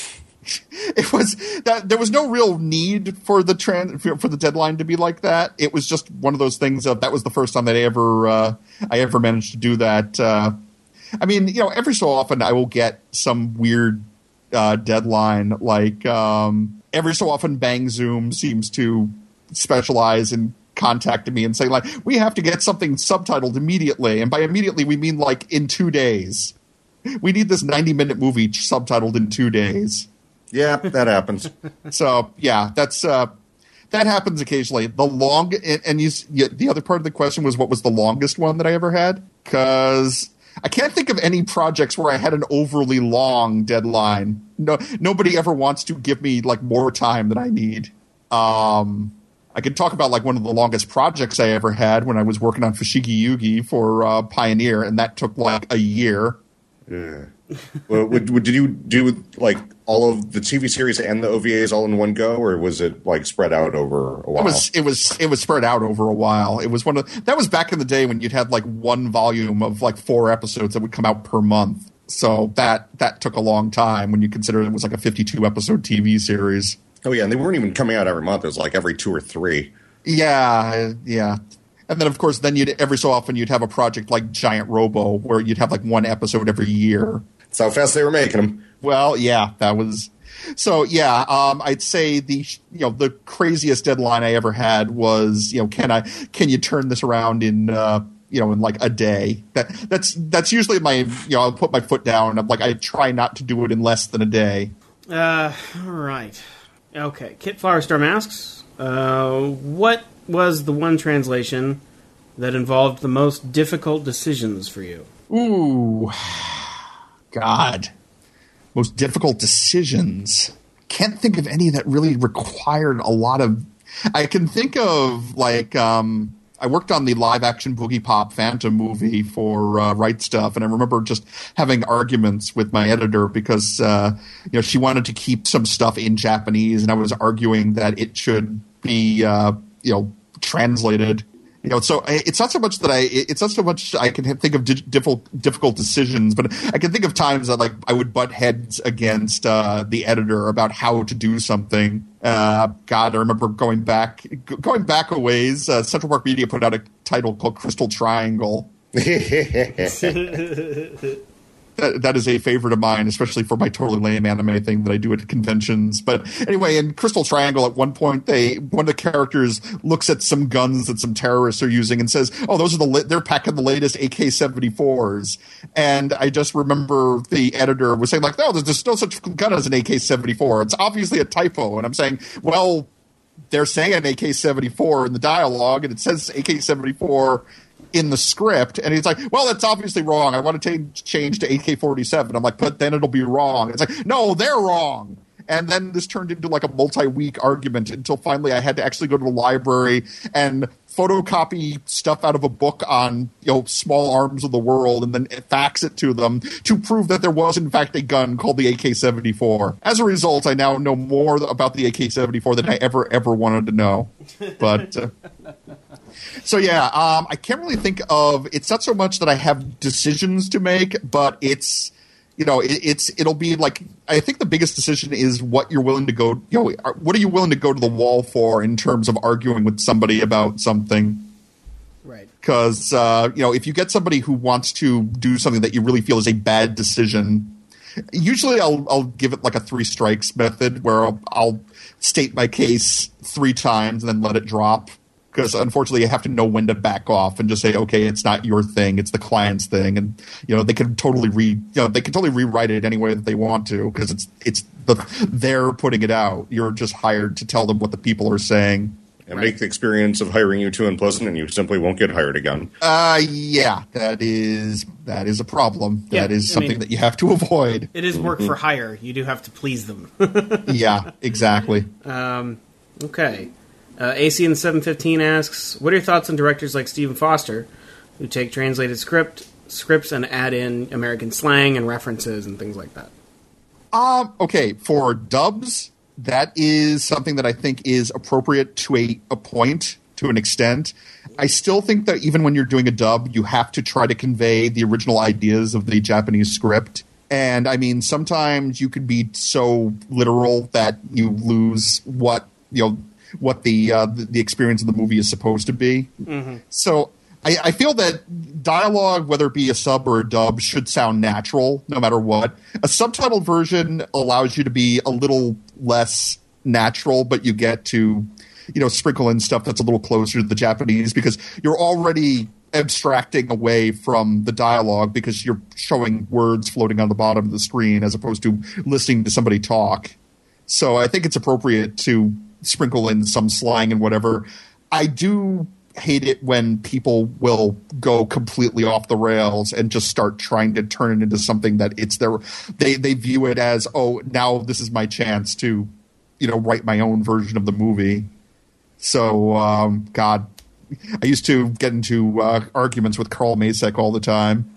It was that there was no real need for the trans for the deadline to be like that. It was just one of those things of that was the first time that I ever uh, I ever managed to do that. Uh, I mean, you know, every so often I will get some weird uh, deadline. Like um, every so often, Bang Zoom seems to specialize in contacting me and say like, we have to get something subtitled immediately, and by immediately we mean like in two days. We need this ninety minute movie subtitled in two days. Yeah, that happens. So yeah, that's uh, that happens occasionally. The long and you, you, the other part of the question was what was the longest one that I ever had? Because I can't think of any projects where I had an overly long deadline. No, nobody ever wants to give me like more time than I need. Um, I could talk about like one of the longest projects I ever had when I was working on Fushigi Yugi for uh, Pioneer, and that took like a year. Yeah. Well, would, would, did you do like all of the T V series and the O V As all in one go, or was it like spread out over a while? It was it was it was spread out over a while. It was one of that was back in the day when you'd had like one volume of like four episodes that would come out per month. So that that took a long time when you consider it was like a fifty-two episode T V series. Oh yeah, and they weren't even coming out every month. It was like every two or three. Yeah, yeah. And then of course, then you'd every so often you'd have a project like Giant Robo where you'd have like one episode every year. That's how fast they were making them. Well, yeah, that was so. Yeah, um, I'd say the you know the craziest deadline I ever had was you know can I can you turn this around in uh, you know in like a day? That that's that's usually my you know I'll put my foot down. I'm like I try not to do it in less than a day. Uh, all right. Okay. Kit Flowerstorm asks, uh, what was the one translation that involved the most difficult decisions for you? Ooh, God. Most difficult decisions. Can't think of any that really required a lot of... I can think of, like, um, I worked on the live-action Boogie Pop Phantom movie for uh, Right Stuff, and I remember just having arguments with my editor because, uh, you know, she wanted to keep some stuff in Japanese, and I was arguing that it should be, uh, you know, translated. You know, so it's not so much that I, it's not so much I can think of difficult, difficult decisions, but I can think of times that like I would butt heads against uh, the editor about how to do something. Uh, God, I remember going back, going back a ways. Uh, Central Park Media put out a title called Crystal Triangle. That, that is a favorite of mine, especially for my totally lame anime thing that I do at conventions. But anyway, in Crystal Triangle, at one point, they one of the characters looks at some guns that some terrorists are using and says, "Oh, those are the they're packing the latest A K seventy-fours." And I just remember the editor was saying, like, "No, there's just no such gun as an A K seventy-four. It's obviously a typo." And I'm saying, "Well, they're saying an A K seventy-four in the dialogue, and it says A K seventy-four." In the script, and he's like, well, that's obviously wrong. I want to t- change to A K forty-seven. I'm like, but then it'll be wrong. It's like, no, they're wrong. And then this turned into like a multi-week argument until finally I had to actually go to the library and photocopy stuff out of a book on, you know, small arms of the world and then fax it to them to prove that there was in fact a gun called the A K seventy-four. As a result, I now know more about the A K seventy-four than I ever, ever wanted to know. But... Uh, So yeah, um, I can't really think of. It's not so much that I have decisions to make, but it's, you know, it, it's it'll be like, I think the biggest decision is what you're willing to go. You know, what are you willing to go to the wall for in terms of arguing with somebody about something? Right. Because uh, you know, if you get somebody who wants to do something that you really feel is a bad decision, usually I'll I'll give it like a three strikes method where I'll, I'll state my case three times and then let it drop. Because unfortunately, you have to know when to back off and just say, "Okay, it's not your thing; it's the client's thing." And you know, they can totally re, you know, they can totally rewrite it any way that they want to because it's it's the they're putting it out. You're just hired to tell them what the people are saying and right. make the experience of hiring you too unpleasant, and you simply won't get hired again. Uh yeah, that is that is a problem. Yeah, that is something I mean, that you have to avoid. It is work mm-hmm. for hire. You do have to please them. Yeah, exactly. Um, okay. Uh, A C N seven fifteen asks, what are your thoughts on directors like Stephen Foster, who take translated script scripts and add in American slang and references and things like that? Um, okay, for dubs, that is something that I think is appropriate to a, a point, to an extent. I still think that even when you're doing a dub, you have to try to convey the original ideas of the Japanese script. And, I mean, sometimes you could be so literal that you lose what, you know, what the, uh, the the experience of the movie is supposed to be. Mm-hmm. So I, I feel that dialogue, whether it be a sub or a dub, should sound natural no matter what. A subtitled version allows you to be a little less natural, but you get to, you know, sprinkle in stuff that's a little closer to the Japanese because you're already abstracting away from the dialogue because you're showing words floating on the bottom of the screen as opposed to listening to somebody talk. So I think it's appropriate to sprinkle in some slang and whatever. I do hate it when people will go completely off the rails and just start trying to turn it into something that it's their they they view it as, oh, now this is my chance to, you know, write my own version of the movie. So um, God, I used to get into uh, arguments with Carl Macek all the time.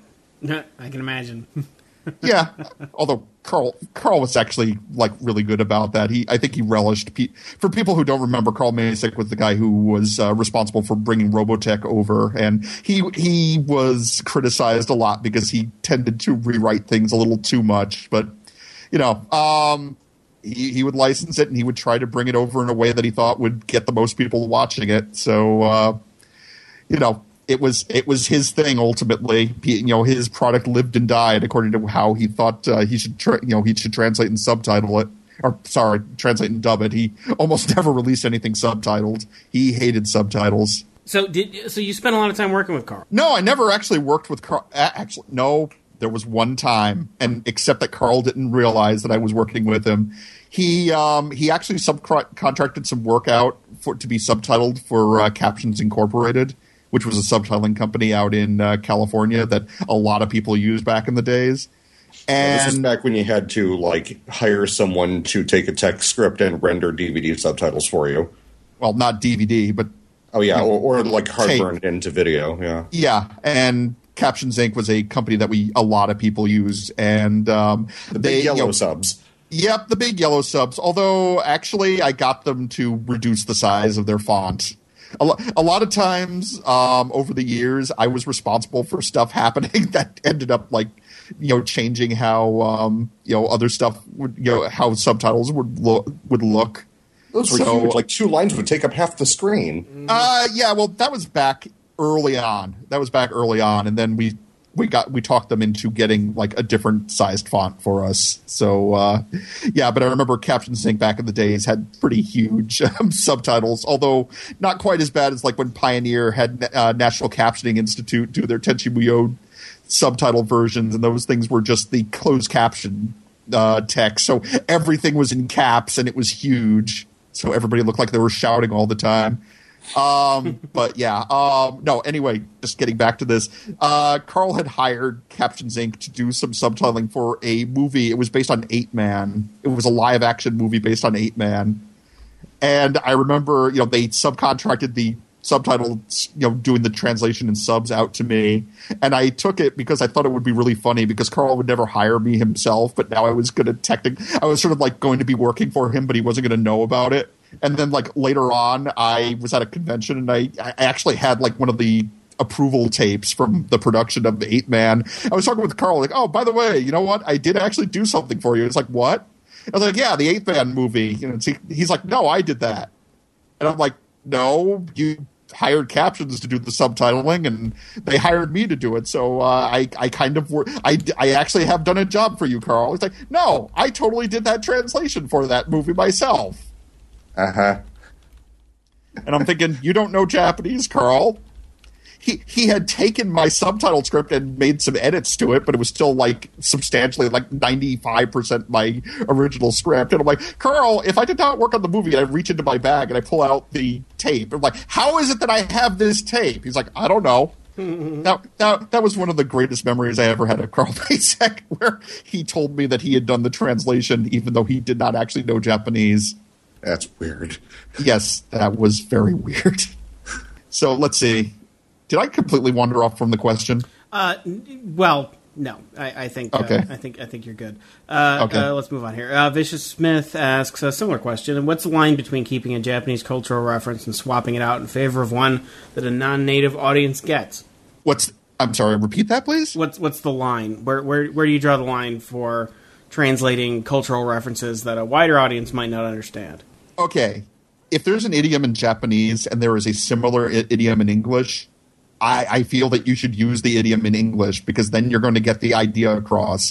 I can imagine. Yeah, although Carl Carl was actually like really good about that. He, I think, he relished. Pe- for people who don't remember, Carl Macek was the guy who was uh, responsible for bringing Robotech over, and he he was criticized a lot because he tended to rewrite things a little too much. But you know, um, he he would license it and he would try to bring it over in a way that he thought would get the most people watching it. So uh, you know. It was it was his thing ultimately. He, you know, his product lived and died according to how he thought uh, he should. Tra- you know, he should translate and subtitle it. Or sorry, translate and dub it. He almost never released anything subtitled. He hated subtitles. So did so you spent a lot of time working with Carl? No, I never actually worked with Carl. Actually, no. There was one time, and except that Carl didn't realize that I was working with him. He um, he actually subcontracted some work out for to be subtitled for uh, Captions Incorporated, which was a subtitling company out in uh, California that a lot of people used back in the days. And yeah, this is back when you had to like hire someone to take a text script and render D V D subtitles for you. Well, not D V D, but oh yeah, or, or like hard-burned into video. Yeah, yeah, and Captions Incorporated was a company that we a lot of people use, and um, the they big yellow you know, subs. Yep, the big yellow subs. Although actually, I got them to reduce the size of their font. A, lo- a lot of times um, over the years, I was responsible for stuff happening that ended up like, you know, changing how um, you know other stuff would, you know, how subtitles would look. Would look. Those were so, huge. Like two lines would take up half the screen. Uh, yeah, well, that was back early on. That was back early on, and then we we got we talked them into getting like a different sized font for us. So uh, yeah, but I remember Captions Incorporated back in the days had pretty huge um, subtitles, although not quite as bad as like when Pioneer had uh, National Captioning Institute do their Tenchi Muyo subtitle versions, and those things were just the closed caption uh, text, so everything was in caps and it was huge, so everybody looked like they were shouting all the time. Um, but yeah, um, no, anyway, just getting back to this. Uh, Carl had hired Captions Incorporated to do some subtitling for a movie. It was based on Eight Man. It was a live action movie based on Eight Man. And I remember, you know, they subcontracted the subtitles, you know, doing the translation and subs out to me. And I took it because I thought it would be really funny because Carl would never hire me himself, but now I was going to technically, I was sort of like going to be working for him, but he wasn't going to know about it. And then like later on, I was at a convention and I, I actually had like one of the approval tapes from the production of the Eight Man. I was talking with Carl like, oh, by the way, you know what? I did actually do something for you. It's like, what? I was like, yeah, the Eight Man movie. You know, he's like, no, I did that. And I'm like, no, you hired Captions to do the subtitling, and they hired me to do it. So uh, I, I kind of, wor- I, I actually have done a job for you, Carl. It's like, no, I totally did that translation for that movie myself. Uh huh. And I'm thinking, you don't know Japanese, Carl. He he had taken my subtitle script and made some edits to it, but it was still like substantially like ninety-five percent my original script. And I'm like, Carl, if I did not work on the movie, and I reach into my bag and I pull out the tape. I'm like, how is it that I have this tape? He's like, I don't know. Now, now, that was one of the greatest memories I ever had of Carl Pasek, where he told me that he had done the translation, even though he did not actually know Japanese. That's weird. Yes, that was very weird. So let's see. Did I completely wander off from the question? Uh, well, no. I, I think. Okay. Uh, I think. I think you're good. Uh, okay. Uh, let's move on here. Uh, Vicious Smith asks a similar question: what's the line between keeping a Japanese cultural reference and swapping it out in favor of one that a non-native audience gets? What's? I'm sorry. Repeat that, please. What's What's the line? Where Where Where do you draw the line for translating cultural references that a wider audience might not understand? Okay. If there's an idiom in Japanese and there is a similar I- idiom in English, I, I feel that you should use the idiom in English because then you're going to get the idea across.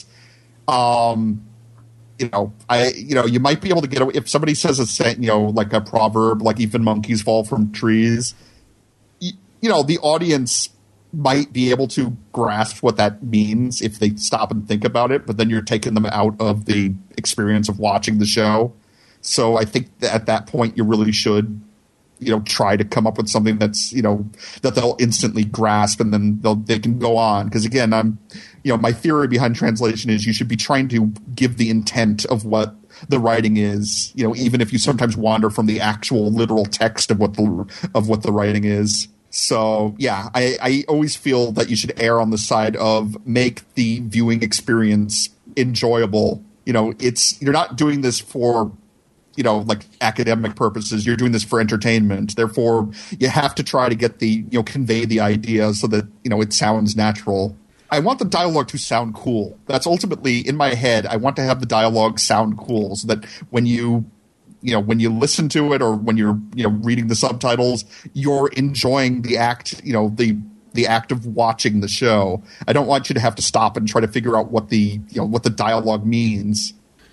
Um, you know, I you know you might be able to get if somebody says a you know like a proverb like even monkeys fall from trees. You, you know, the audience might be able to grasp what that means if they stop and think about it, but then you're taking them out of the experience of watching the show. So I think that at that point you really should, you know, try to come up with something that's, you know, that they'll instantly grasp and then they'll, they can go on. Because again, I'm, you know, my theory behind translation is you should be trying to give the intent of what the writing is, you know, even if you sometimes wander from the actual literal text of what the, of what the writing is. So yeah, I, I always feel that you should err on the side of make the viewing experience enjoyable. You know, it's, you're not doing this for, you know, like academic purposes. You're doing this for entertainment. Therefore, you have to try to get the, you know, convey the idea so that, you know, it sounds natural. I want the dialogue to sound cool. That's ultimately, in my head, I want to have the dialogue sound cool so that when you, you know, when you listen to it or when you're, you know, reading the subtitles, you're enjoying the act, you know, the the act of watching the show. I don't want you to have to stop and try to figure out what the, you know, what the dialogue means.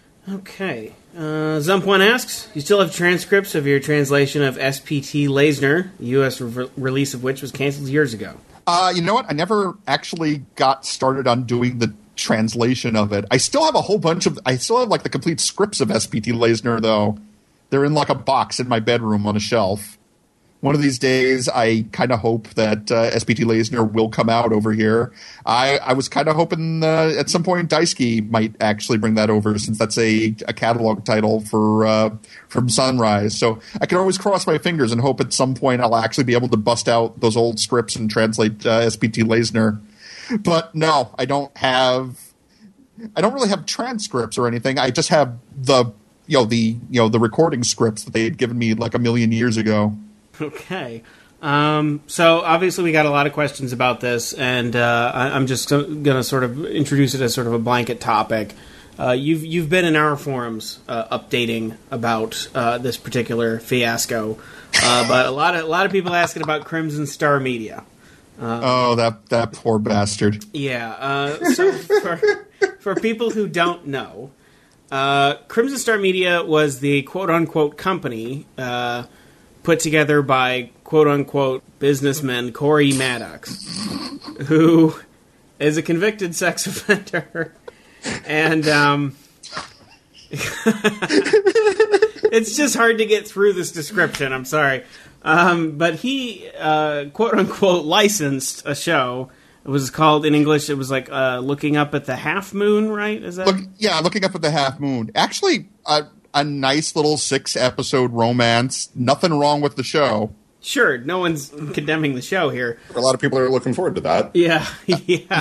Okay. Uh, Zumpoint asks, you still have transcripts of your translation of S P T Leisner, the U S re- release of which was canceled years ago? Uh, you know what? I never actually got started on doing the translation of it. I still have a whole bunch of, I still have like the complete scripts of S P T Leisner, though. They're in like a box in my bedroom on a shelf. One of these days, I kind of hope that uh, S P T Leisner will come out over here. I, I was kind of hoping uh, at some point Daisuke might actually bring that over, since that's a, a catalog title for uh, from Sunrise. So I can always cross my fingers and hope at some point I'll actually be able to bust out those old scripts and translate uh, S P T Leisner. But no, I don't have. I don't really have transcripts or anything. I just have the you know the you know the recording scripts that they had given me like a million years ago. Okay. Um, so obviously we got a lot of questions about this, and uh, I, I'm just going to sort of introduce it as sort of a blanket topic. Uh, you've you've been in our forums uh, updating about uh, this particular fiasco, uh, but a lot of a lot of people asking about Crimson Star Media. Uh, oh, that that poor bastard. Yeah. Uh, so for for people who don't know, uh, Crimson Star Media was the quote unquote company Uh, put together by quote-unquote businessman Corey Maddox, who is a convicted sex offender, and um, it's just hard to get through this description. I'm sorry. Um, but he, uh, quote unquote, licensed a show. It was called, in English, it was like uh, Looking Up at the Half Moon, right? Is that? Look, yeah, Looking Up at the Half Moon. Actually, a, a nice little six-episode romance. Nothing wrong with the show. Sure, no one's condemning the show here. A lot of people are looking forward to that. Yeah, yeah.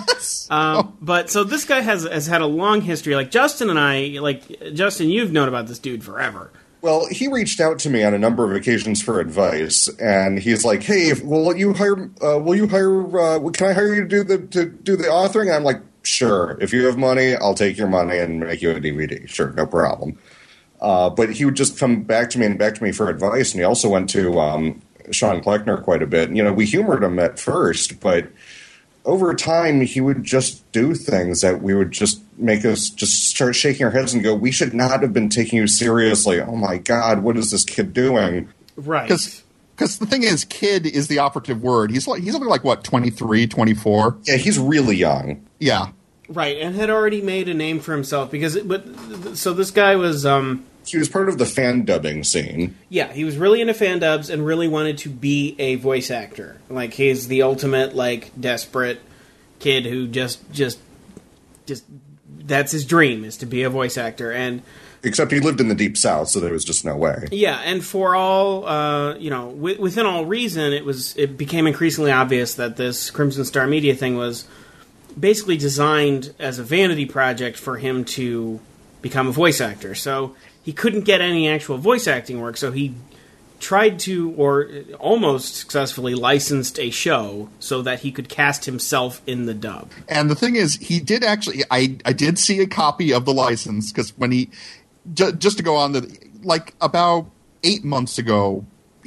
um, but so this guy has has had a long history. Like Justin and I, like Justin, you've known about this dude forever. Well, he reached out to me on a number of occasions for advice, and he's like, "Hey, if, will you hire? Uh, will you hire? Uh, can I hire you to do the to do the authoring?" And I'm like, "Sure. If you have money, I'll take your money and make you a D V D. Sure, no problem." Uh, but he would just come back to me and back to me for advice, and he also went to um, Sean Kleckner quite a bit. And, you know, we humored him at first, but over time, he would just do things that we would just make us just start shaking our heads and go, we should not have been taking you seriously. Oh, my God, what is this kid doing? Right. Because the thing is, kid is the operative word. He's like, he's only like, what, twenty-three, twenty-four? Yeah, he's really young. Yeah. Right, and had already made a name for himself. because. It, but So this guy was... Um, he was part of the fan dubbing scene. Yeah, he was really into fan dubs and really wanted to be a voice actor. Like, he's the ultimate, like, desperate kid who just, just, just, that's his dream, is to be a voice actor. And except he lived in the Deep South, so there was just no way. Yeah, and for all, uh, you know, w- within all reason, it was, it became increasingly obvious that this Crimson Star Media thing was basically designed as a vanity project for him to become a voice actor. So he couldn't get any actual voice acting work, so he tried to, or almost successfully, licensed a show so that he could cast himself in the dub. And the thing is, he did actually, I, I did see a copy of the license, because when he, j- just to go on, the like about eight months ago,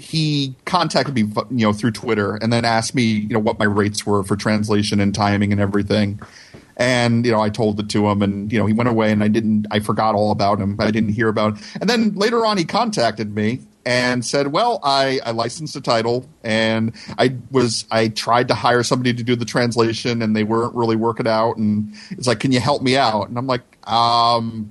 he contacted me, you know, through Twitter, and then asked me, you know, what my rates were for translation and timing and everything. And, you know, I told it to him, and, you know, he went away, and I didn't, I forgot all about him. I didn't hear about it. And then later on, he contacted me and said, well, I, I licensed a title, and I was, I tried to hire somebody to do the translation, and they weren't really working out. And it's like, can you help me out? And I'm like, um,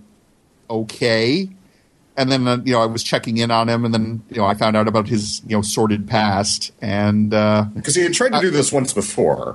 okay. And then, uh, you know, I was checking in on him, and then, you know, I found out about his, you know, sordid past. And, uh, because he had tried to do this once before.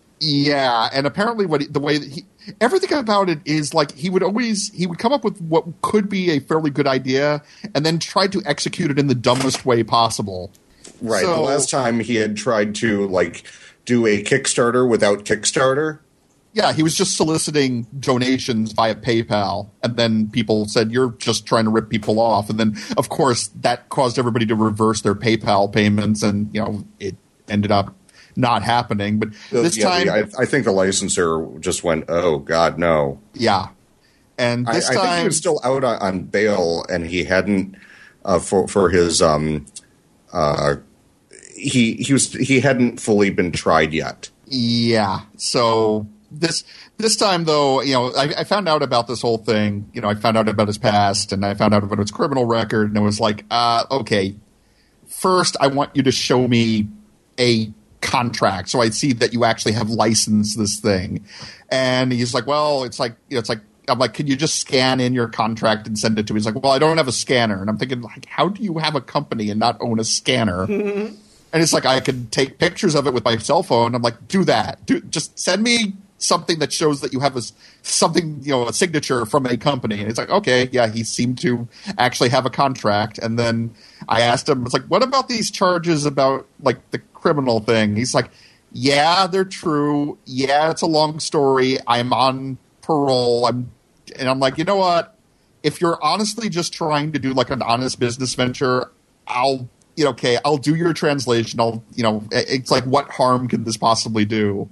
Yeah, and apparently what he, the way that he everything about it is like he would always he would come up with what could be a fairly good idea and then try to execute it in the dumbest way possible. Right. So, the last time he had tried to like do a Kickstarter without Kickstarter. Yeah, he was just soliciting donations via PayPal, and then people said, you're just trying to rip people off. And then, of course, that caused everybody to reverse their PayPal payments, and, you know, it ended up not happening. But this yeah, time... The, I, I think the licensor just went, oh, God, no. Yeah. And this I, time... I think he was still out on, on bail, and he hadn't, uh, for, for his... Um, uh, he, he, was, he hadn't fully been tried yet. Yeah, so... This this time, though, you know, I, I found out about this whole thing. You know, I found out about his past, and I found out about his criminal record, and it was like, uh, okay, first I want you to show me a contract so I see that you actually have licensed this thing. And he's like, well, it's like, you know, it's like, I'm like, could you just scan in your contract and send it to me? He's like, well, I don't have a scanner. And I'm thinking, like, how do you have a company and not own a scanner? And it's like, I could take pictures of it with my cell phone. I'm like, do that. Do just send me something that shows that you have a something, you know, a signature from a company. And it's like, okay, yeah, he seemed to actually have a contract. And then I asked him, it's like, what about these charges about like the criminal thing? He's like, yeah, they're true. Yeah, it's a long story. I'm on parole. I'm, and I'm like, you know what? If you're honestly just trying to do like an honest business venture, I'll, you know, okay, I'll do your translation. I'll, you know, it's like, what harm could this possibly do?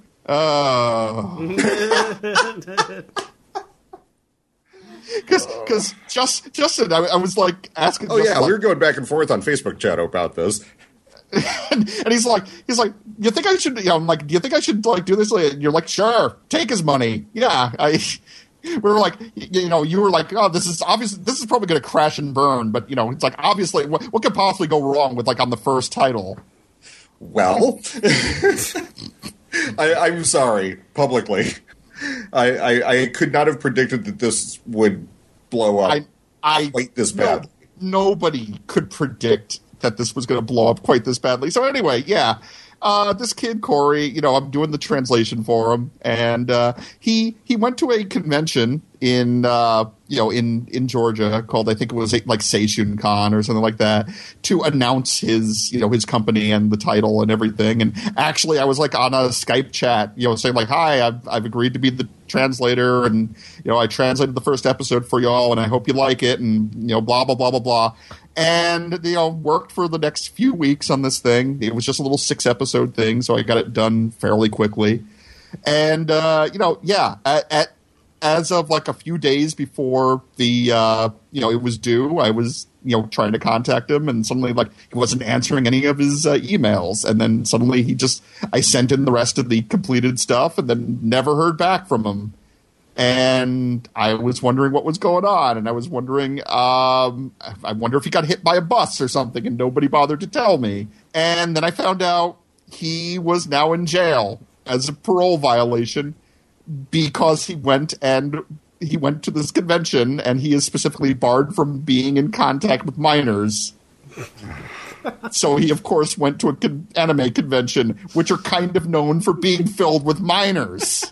Oh, because because just Justin, I, I was like asking. Oh yeah, like, we were going back and forth on Facebook chat about this, and, and he's like, he's like, you think I should? You know, I'm like, do you think I should like do this? And you're like, sure, take his money. Yeah, I. We were like, you know, you were like, oh, this is obviously, this is probably going to crash and burn, but you know, it's like obviously, what, what could possibly go wrong with like on the first title? Well. I, I'm sorry, publicly. I, I, I could not have predicted that this would blow up I, I, quite this no, badly. nobody could predict that this was going to blow up quite this badly. So anyway, yeah, uh, this kid Corey, you know, I'm doing the translation for him, and uh, he he went to a convention in uh, you know in in Georgia called, I think it was like Seishun Con or something like that, to announce his you know his company and the title and everything. And actually, I was like on a Skype chat, you know, saying like, "Hi, I've I've agreed to be the translator, and you know I translated the first episode for y'all, and I hope you like it, and you know blah blah blah blah blah." And you know worked for the next few weeks on this thing. It was just a little six episode thing, so I got it done fairly quickly. And uh, you know, yeah, at, at as of like a few days before the uh, you know it was due, I was you know trying to contact him, and suddenly like he wasn't answering any of his uh, emails, and then suddenly he just I sent in the rest of the completed stuff, and then never heard back from him. And I was wondering what was going on, and I was wondering, um, I wonder if he got hit by a bus or something, and nobody bothered to tell me. And then I found out he was now in jail as a parole violation because he went and he went to this convention, and he is specifically barred from being in contact with minors. So he, of course, went to an anime convention, which are kind of known for being filled with minors.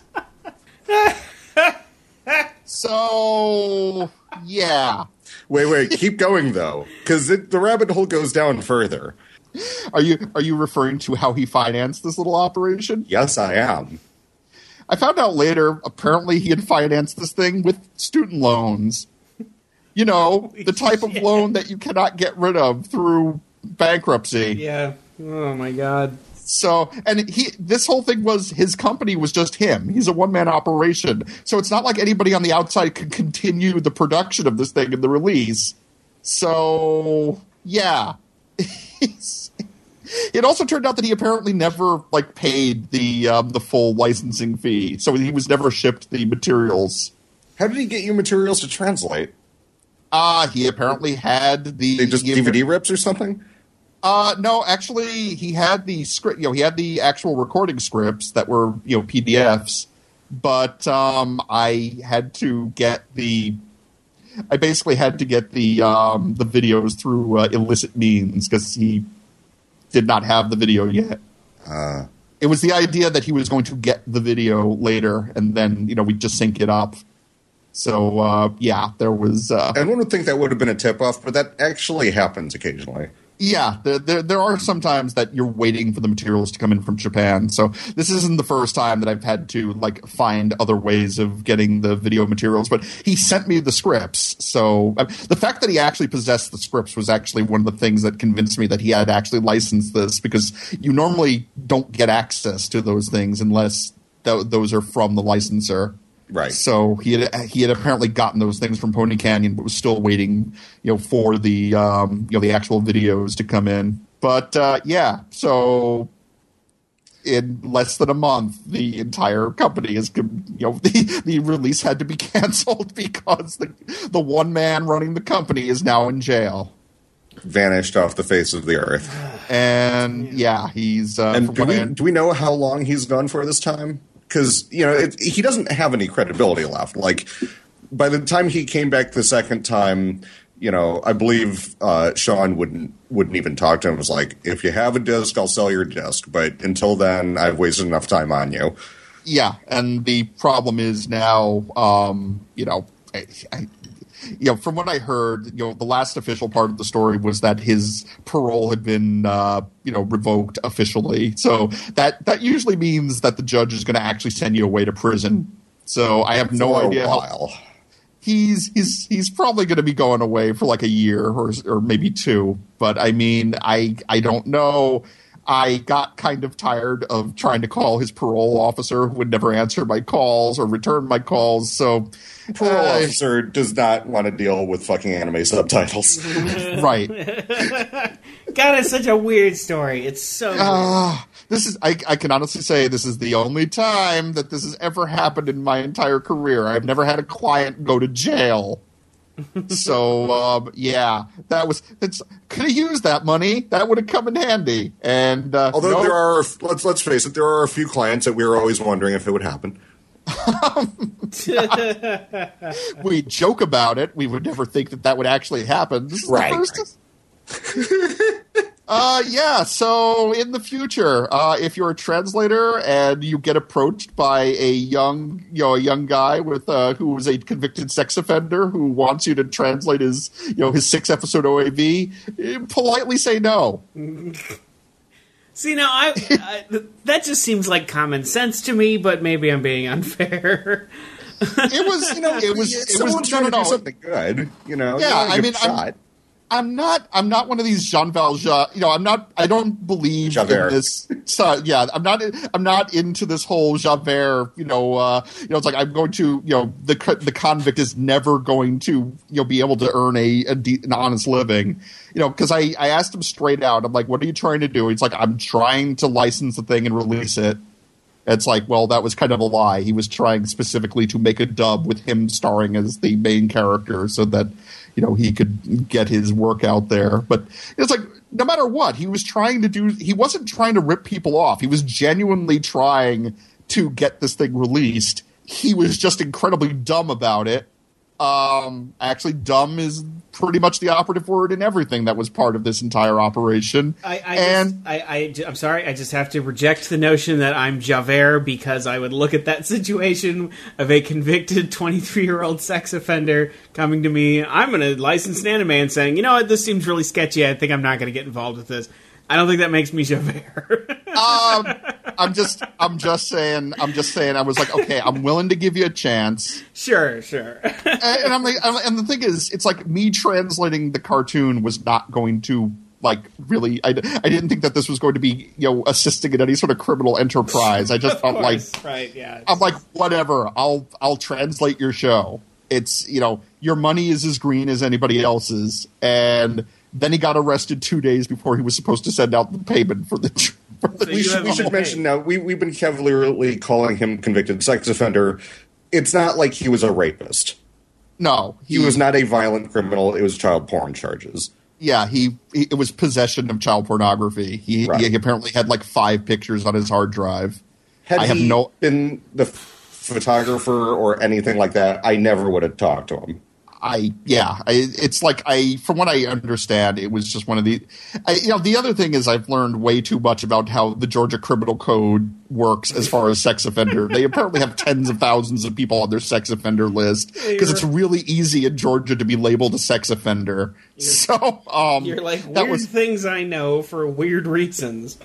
So, yeah. Wait, wait, keep going, though, because the rabbit hole goes down further. Are you are you referring to how he financed this little operation? Yes, I am. I found out later, apparently he had financed this thing with student loans. You know, the type of loan that you cannot get rid of through bankruptcy. Yeah. Oh, my God. So, and he, this whole thing was, his company was just him. He's a one-man operation. So it's not like anybody on the outside could continue the production of this thing and the release. So, yeah. It also turned out that he apparently never, like, paid the, um, the full licensing fee. So he was never shipped the materials. How did he get you materials to translate? Ah, uh, he apparently had the... They just D V D rips or something? Uh, no, actually, he had the script. You know, he had the actual recording scripts that were, you know, P D Fs. But um, I had to get the. I basically had to get the um, the videos through uh, illicit means because he did not have the video yet. Uh. It was the idea that he was going to get the video later, and then you know we just sync it up. So uh, yeah, there was. Uh, and one would think that would have been a tip off, but that actually happens occasionally. Yeah, there, there there are some times that you're waiting for the materials to come in from Japan. So this isn't the first time that I've had to like find other ways of getting the video materials. But he sent me the scripts. So uh, the fact that he actually possessed the scripts was actually one of the things that convinced me that he had actually licensed this, because you normally don't get access to those things unless th- those are from the licensor. Right. So he had he had apparently gotten those things from Pony Canyon, but was still waiting, you know, for the um, you know the actual videos to come in. But uh, yeah, so in less than a month, the entire company is, you know, the, the release had to be canceled because the the one man running the company is now in jail, vanished off the face of the earth. And yeah, he's uh, and do we, I, do we know how long he's gone for this time? Because, you know, it, he doesn't have any credibility left. Like, by the time he came back the second time, you know, I believe uh, Sean wouldn't wouldn't even talk to him. It was like, if you have a disc, I'll sell your disc. But until then, I've wasted enough time on you. Yeah, and the problem is now, um, you know, I, I, you know, from what I heard, you know, the last official part of the story was that his parole had been, uh, you know, revoked officially. So that that usually means that the judge is going to actually send you away to prison. So I have no for idea a while. how. He's he's he's probably going to be going away for like a year or or maybe two. But I mean, I I don't know. I got kind of tired of trying to call his parole officer, who would never answer my calls or return my calls. So, parole uh, officer does not want to deal with fucking anime subtitles. Right. God, it's such a weird story. It's so weird. Uh, this is, I, I can honestly say this is the only time that this has ever happened in my entire career. I've never had a client go to jail. So, um, yeah, that was, it's, could have used that money. That would have come in handy. And, uh, Although no, there are, let's, let's face it, there are a few clients that we were always wondering if it would happen. We joke about it. We would never think that that would actually happen. This is Right. the first. uh, yeah. So in the future, uh, if you're a translator and you get approached by a young, you know, a young guy with uh, who is a convicted sex offender who wants you to translate his, you know, his six episode O A V, politely say no. See, now, I, I that just seems like common sense to me, but maybe I'm being unfair. It was, you know, it was, it was Someone's trying to no, do no. something good, you know. Yeah, you wanna I give mean, it a I'm- shot. I'm not. I'm not one of these Jean Valjean. You know, I'm not. I don't believe Javert. in this. So, yeah, I'm not. I'm not into this whole Javert. You know, uh, you know, it's like I'm going to. You know, the co- the convict is never going to. You know, be able to earn a, a de- an honest living. You know, because I I asked him straight out. I'm like, what are you trying to do? He's like, I'm trying to license the thing and release it. It's like, well, that was kind of a lie. He was trying specifically to make a dub with him starring as the main character so that, you know, he could get his work out there. But it's like, no matter what, he was trying to do, he wasn't trying to rip people off. He was genuinely trying to get this thing released. He was just incredibly dumb about it. Um, actually, dumb is pretty much the operative word in everything that was part of this entire operation. I, I and just, I, I, I'm sorry, I just have to reject the notion that I'm Javert because I would look at that situation of a convicted twenty-three-year-old sex offender coming to me. I'm going to license an anime and saying, you know what, this seems really sketchy. I think I'm not going to get involved with this. I don't think that makes me Javert. um, I'm just, I'm just saying, I'm just saying. I was like, okay, I'm willing to give you a chance. Sure, sure. and, and I'm like, and the thing is, it's like me translating the cartoon was not going to like really. I, I didn't think that this was going to be, you know, assisting in any sort of criminal enterprise. I just Of felt like, course, right, yeah. I'm like, whatever. I'll I'll translate your show. It's, you know, your money is as green as anybody else's. And then he got arrested two days before he was supposed to send out the payment for the. For the So We you should, have we a should whole mention page. now, we, we've been cavalierly calling him convicted sex offender. It's not like he was a rapist. No, He was not a violent criminal. It was child porn charges. Yeah, he, he it was possession of child pornography. He, Right. he apparently had like five pictures on his hard drive. Had I have he no- been the f- photographer or anything like that, I never would have talked to him. I yeah, I, it's like I from what I understand, it was just one of the. I, you know, the other thing is I've learned way too much about how the Georgia Criminal Code works as far as sex offender. They apparently have tens of thousands of people on their sex offender list because it's really easy in Georgia to be labeled a sex offender. So um, You're like, that weird was. things I know for weird reasons.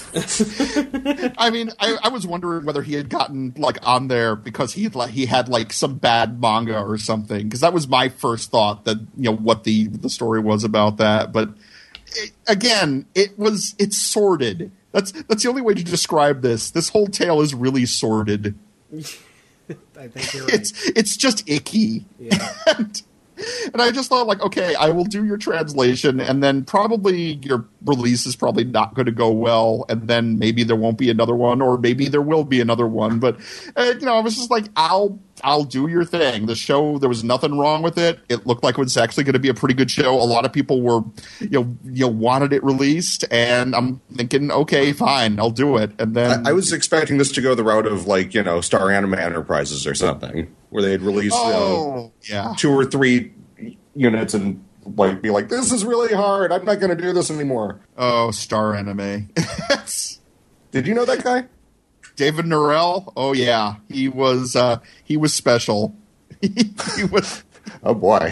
I mean, I, I was wondering whether he had gotten like on there because he had, like he had like some bad manga or something. Because that was my first thought that you know what the the story was about that. But it, again, it was it's sordid. That's that's the only way to describe this. This whole tale is really sordid. I think you're right. It's it's just icky. Yeah. and, and I just thought, like, okay, I will do your translation, and then probably your release is probably not going to go well, and then maybe there won't be another one, or maybe there will be another one. But uh, you know, I was just like, I'll I'll do your thing. The show, there was nothing wrong with it. It looked like it was actually going to be a pretty good show. A lot of people were, you know, you know, wanted it released, and I'm thinking, okay, fine, I'll do it. And then I, I was expecting this to go the route of, like, you know, Star Anime Enterprises or something, where they'd release you know, oh yeah. two or three units and, like, be like, this is really hard. I'm not going to do this anymore. Oh, Star Anime. Did you know that guy? David Norell. Oh yeah, he was uh, he was special. he was. Oh, boy.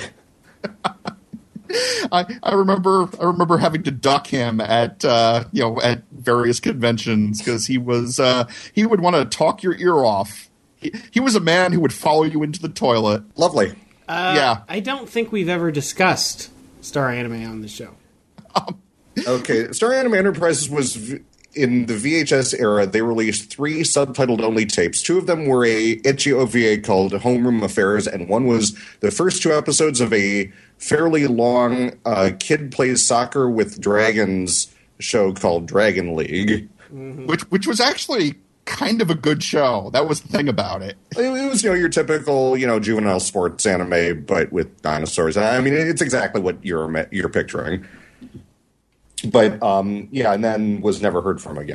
I, I remember I remember having to duck him at uh, you know at various conventions because he was uh, he would want to talk your ear off. He, he was a man who would follow you into the toilet. Lovely. Uh, Yeah. I don't think we've ever discussed Star Anime on the show. Okay, Star Anime Enterprises was v- in the V H S era. They released three subtitled only tapes. Two of them were a itchy O V A called Homeroom Affairs, and one was the first two episodes of a fairly long uh, kid plays soccer with dragons show called Dragon League. which which was actually kind of a good show. That was the thing about it. It it was, you know, your typical, you know, juvenile sports anime, but with dinosaurs. I mean, it's exactly what you're you're picturing. But um, yeah, and then was never heard from again.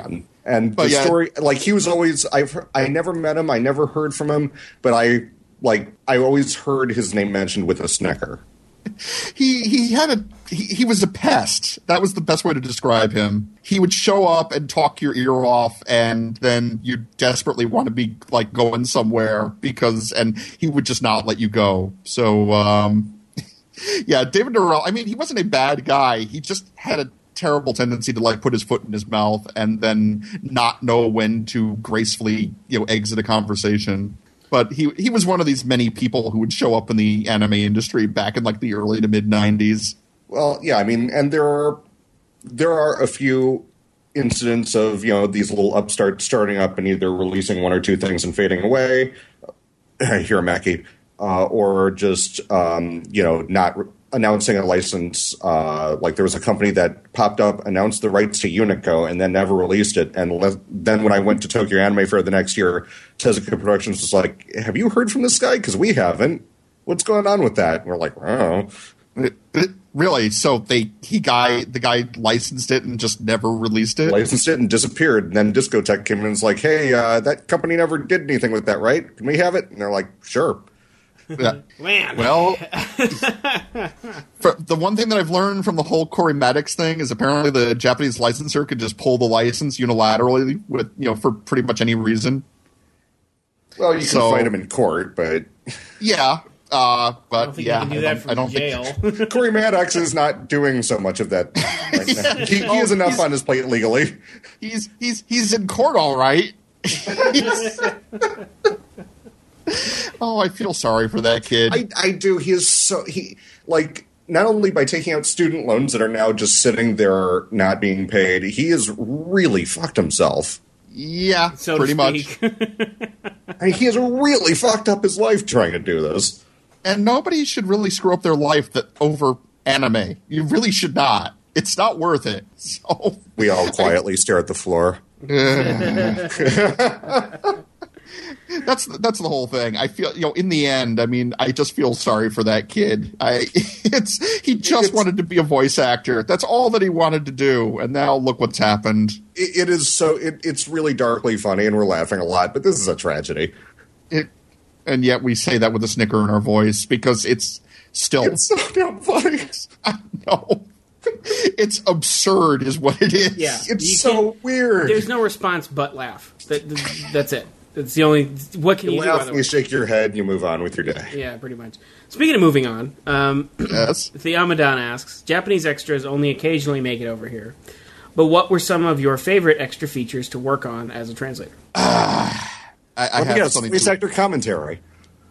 And the yeah. story, like he was always, I've, I never met him, I never heard from him, but I, like, I always heard his name mentioned with a snicker. He he had a he, he was a pest. That was the best way to describe him. He would show up and talk your ear off, and then you desperately want to be like going somewhere because, and he would just not let you go. So, um, yeah, David Norrell. I mean, he wasn't a bad guy. He just had a terrible tendency to like put his foot in his mouth and then not know when to gracefully, you know, exit a conversation. But he he was one of these many people who would show up in the anime industry back in like the early to mid nineties. Well, yeah, I mean, and there are there are a few incidents of, you know, these little upstarts starting up and either releasing one or two things and fading away, Hiramaki, uh, or just um, you know, not re- announcing a license. Uh, like there was a company that popped up, announced the rights to Unico, and then never released it. And le- then when I went to Tokyo Anime Fair the next year, Tezuka Productions was like, "Have you heard from this guy? Because we haven't. What's going on with that?" And we're like, "Oh, it, it, really?" So they he guy the guy licensed it and just never released it. Licensed it and disappeared. And then Discotech came in and was like, "Hey, uh, that company never did anything with that, right? Can we have it?" And they're like, "Sure." Yeah. Man. Well, for the one thing that I've learned from the whole Corey Maddox thing is apparently the Japanese licensor could just pull the license unilaterally with, you know, for pretty much any reason. Well, you can So- fight him in court, but Yeah, uh, but I don't think yeah, you can do I that don't- from I don't jail. think. Corey Maddox is not doing so much of that right now. He, he has Oh, enough he's- on his plate legally. He's he's he's in court, all right. Oh, I feel sorry for that kid. I, I do. He is so he like not only by taking out student loans that are now just sitting there not being paid. He has really fucked himself. yeah, So to pretty much. speak. I mean, he has really fucked up his life trying to do this. And nobody should really screw up their life that over anime. You really should not. It's not worth it. So We all quietly stare at the floor. that's that's the whole thing. I feel, you know, in the end, I mean, I just feel sorry for that kid. I it's he just It's- wanted to be a voice actor. That's all that he wanted to do, and now look what's happened. It, it is so. It, it's really darkly funny, and we're laughing a lot. But this is a tragedy. It, and yet we say that with a snicker in our voice because it's still It's so damn funny. I know. It's absurd, is what it is. Yeah. It's You so weird. There's no response but laugh. That, that's it. That's the only. What can You you, do? laugh, you Otherwise? shake your head, and you move on with your day. Yeah, pretty much. Speaking of moving on, um, Yes. Theomadan asks, Japanese extras only occasionally make it over here. But what were some of your favorite extra features to work on as a translator? I, I Let me have guess, something. voice To, actor commentary.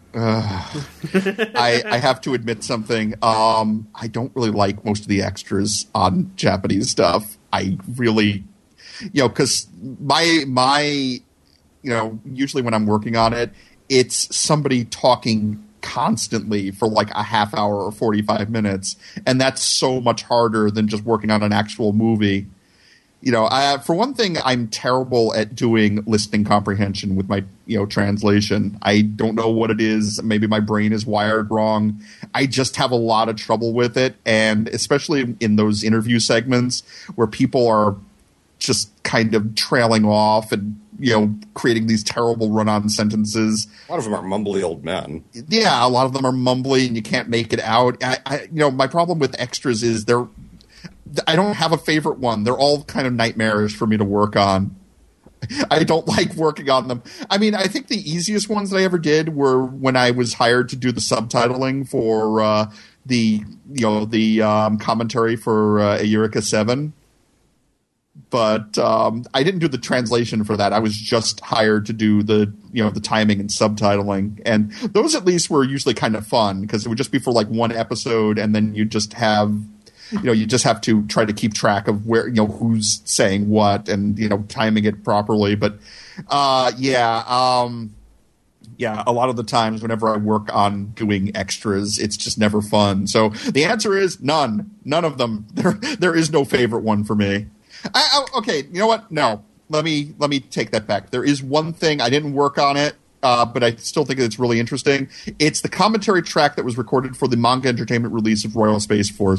I, I have to admit something. Um, I don't really like most of the extras on Japanese stuff. I really, you know, because my my, you know, usually when I'm working on it, it's somebody talking constantly for like a half hour or forty-five minutes, and that's so much harder than just working on an actual movie. You know, I, for one thing, I'm terrible at doing listening comprehension with my, you know, translation. I don't know what it is. Maybe my brain is wired wrong. I just have a lot of trouble with it. And especially in those interview segments where people are just kind of trailing off and, you know, creating these terrible run-on sentences. A lot of them are mumbly old men. Yeah, a lot of them are mumbly and you can't make it out. I, I, you know, my problem with extras is they're, I don't have a favorite one. They're all kind of nightmarish for me to work on. I don't like working on them. I mean, I think the easiest ones that I ever did were when I was hired to do the subtitling for uh, the, you know, the um, commentary for uh, Eureka seven. But um, I didn't do the translation for that. I was just hired to do the, you know, the timing and subtitling. And those at least were usually kind of fun because it would just be for like one episode and then you just have, you know, you just have to try to keep track of where, you know, who's saying what and, you know, timing it properly. But, uh, yeah, um, yeah, a lot of the times whenever I work on doing extras, it's just never fun. So the answer is none. None of them. There, there is no favorite one for me. I, I, okay, you know what? No, let me, let me take that back. There is one thing. I didn't work on it. Uh, but I still think it's really interesting. It's the commentary track that was recorded for the manga entertainment release of Royal Space Force.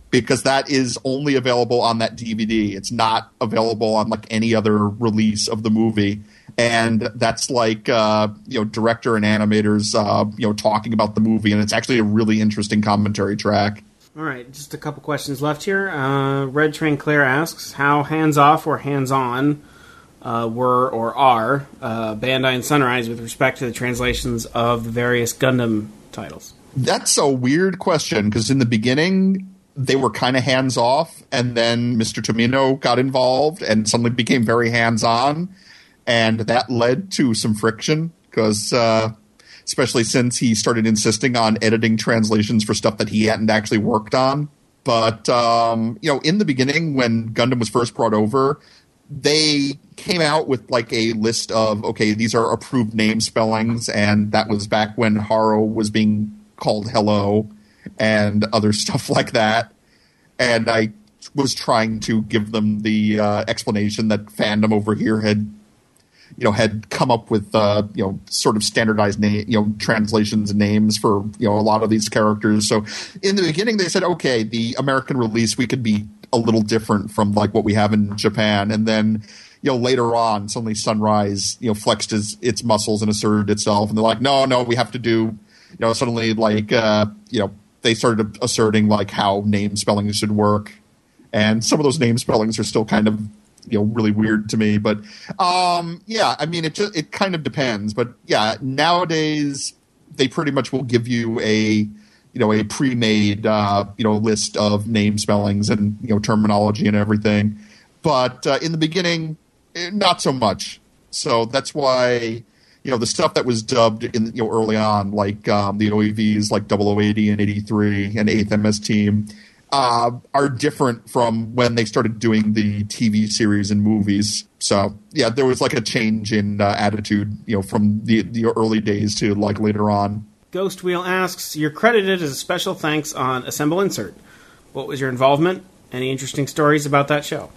because that is only available on that D V D. It's not available on like any other release of the movie. And that's like, uh, you know, director and animators, uh, you know, talking about the movie. And it's actually a really interesting commentary track. All right, just a couple questions left here. Uh, Red Train Claire asks, how hands-off or hands-on uh, were or are uh, Bandai and Sunrise with respect to the translations of the various Gundam titles? That's a weird question, because in the beginning, they were kind of hands-off, and then Mister Tomino got involved and suddenly became very hands-on, and that led to some friction, because... Uh, especially since he started insisting on editing translations for stuff that he hadn't actually worked on. But, um, you know, in the beginning, when Gundam was first brought over, they came out with, like, a list of, okay, these are approved name spellings, and that was back when Haro was being called Hello and other stuff like that. And I was trying to give them the uh, explanation that fandom over here had you know, had come up with, uh, you know, sort of standardized name, you know, translations and names for, you know, a lot of these characters. So in the beginning, they said, okay, the American release, we could be a little different from like what we have in Japan. And then, you know, later on, suddenly Sunrise, you know, flexed its, its muscles and asserted itself. And they're like, no, no, we have to do, you know, suddenly like, uh, you know, they started asserting like how name spelling should work. And some of those name spellings are still kind of, you know, really weird to me, but um, yeah, I mean, it just it kind of depends. But yeah, nowadays they pretty much will give you a you know a pre-made uh, you know list of name spellings and you know terminology and everything. But uh, in the beginning, not so much. So that's why you know the stuff that was dubbed in you know early on, like um, the O E Vs, like double oh eighty and eighty-three and eighth M S Team. Uh, are different from when they started doing the T V series and movies. So, yeah, there was like a change in uh, attitude, you know, from the, the early days to like later on. Ghost Wheel asks, you're credited as a special thanks on Assemble Insert. What was your involvement? Any interesting stories about that show?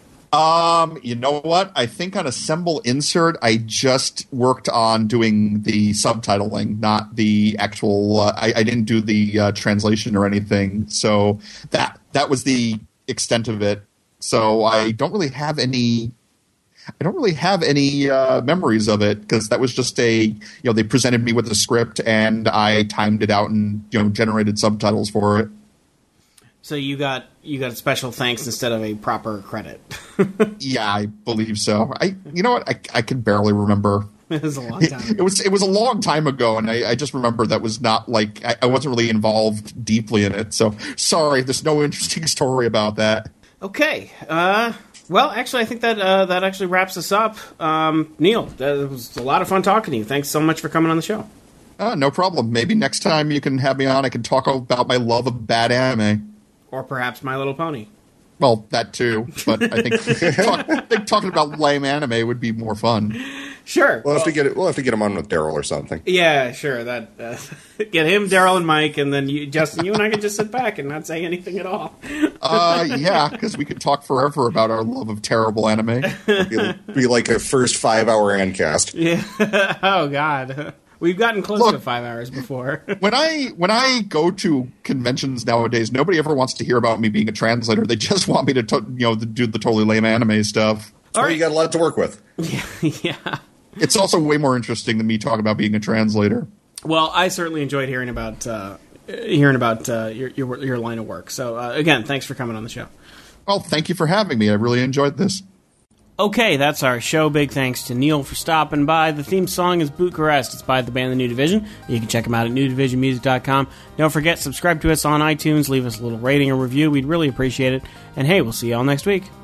Um, you know what? I think on Assemble Insert, I just worked on doing the subtitling, not the actual. Uh, I, I didn't do the uh, translation or anything. So that that was the extent of it. So I don't really have any. I don't really have any uh, memories of it because that was just a. You know, they presented me with a script and I timed it out and you know generated subtitles for it. So you got you got special thanks instead of a proper credit. Yeah, I believe so. I, you know what? I, I can barely remember. It was a long time ago. It, it was it was a long time ago, and I, I just remember that was not like I, I wasn't really involved deeply in it. So sorry, there's no interesting story about that. Okay. Uh, well, actually, I think that uh, that actually wraps us up. Um, Neil, that was a lot of fun talking to you. Thanks so much for coming on the show. Uh, no problem. Maybe next time you can have me on. I can talk about my love of bad anime. Or perhaps My Little Pony. Well, that too, but I think, talk, I think talking about lame anime would be more fun. Sure. We'll have to get it. We'll have to get him on with Daryl or something. Yeah, sure. That uh, get him, Daryl, and Mike, and then you, Justin, you and I can just sit back and not say anything at all. uh, yeah, because we could talk forever about our love of terrible anime. It'll be like a first five-hour Ancast. Yeah. Oh God. We've gotten close Look, to five hours before. when I when I go to conventions nowadays, nobody ever wants to hear about me being a translator. They just want me to, to you know, to do the totally lame anime stuff. All right, you got a lot to work with. Yeah, yeah. It's also way more interesting than me talking about being a translator. Well, I certainly enjoyed hearing about uh, hearing about uh, your, your your line of work. So uh, again, thanks for coming on the show. Well, thank you for having me. I really enjoyed this. Okay, that's our show. Big thanks to Neil for stopping by. The theme song is Bucharest. It's by the band The New Division. You can check them out at new division music dot com. Don't forget, subscribe to us on iTunes. Leave us a little rating or review. We'd really appreciate it. And hey, we'll see you all next week.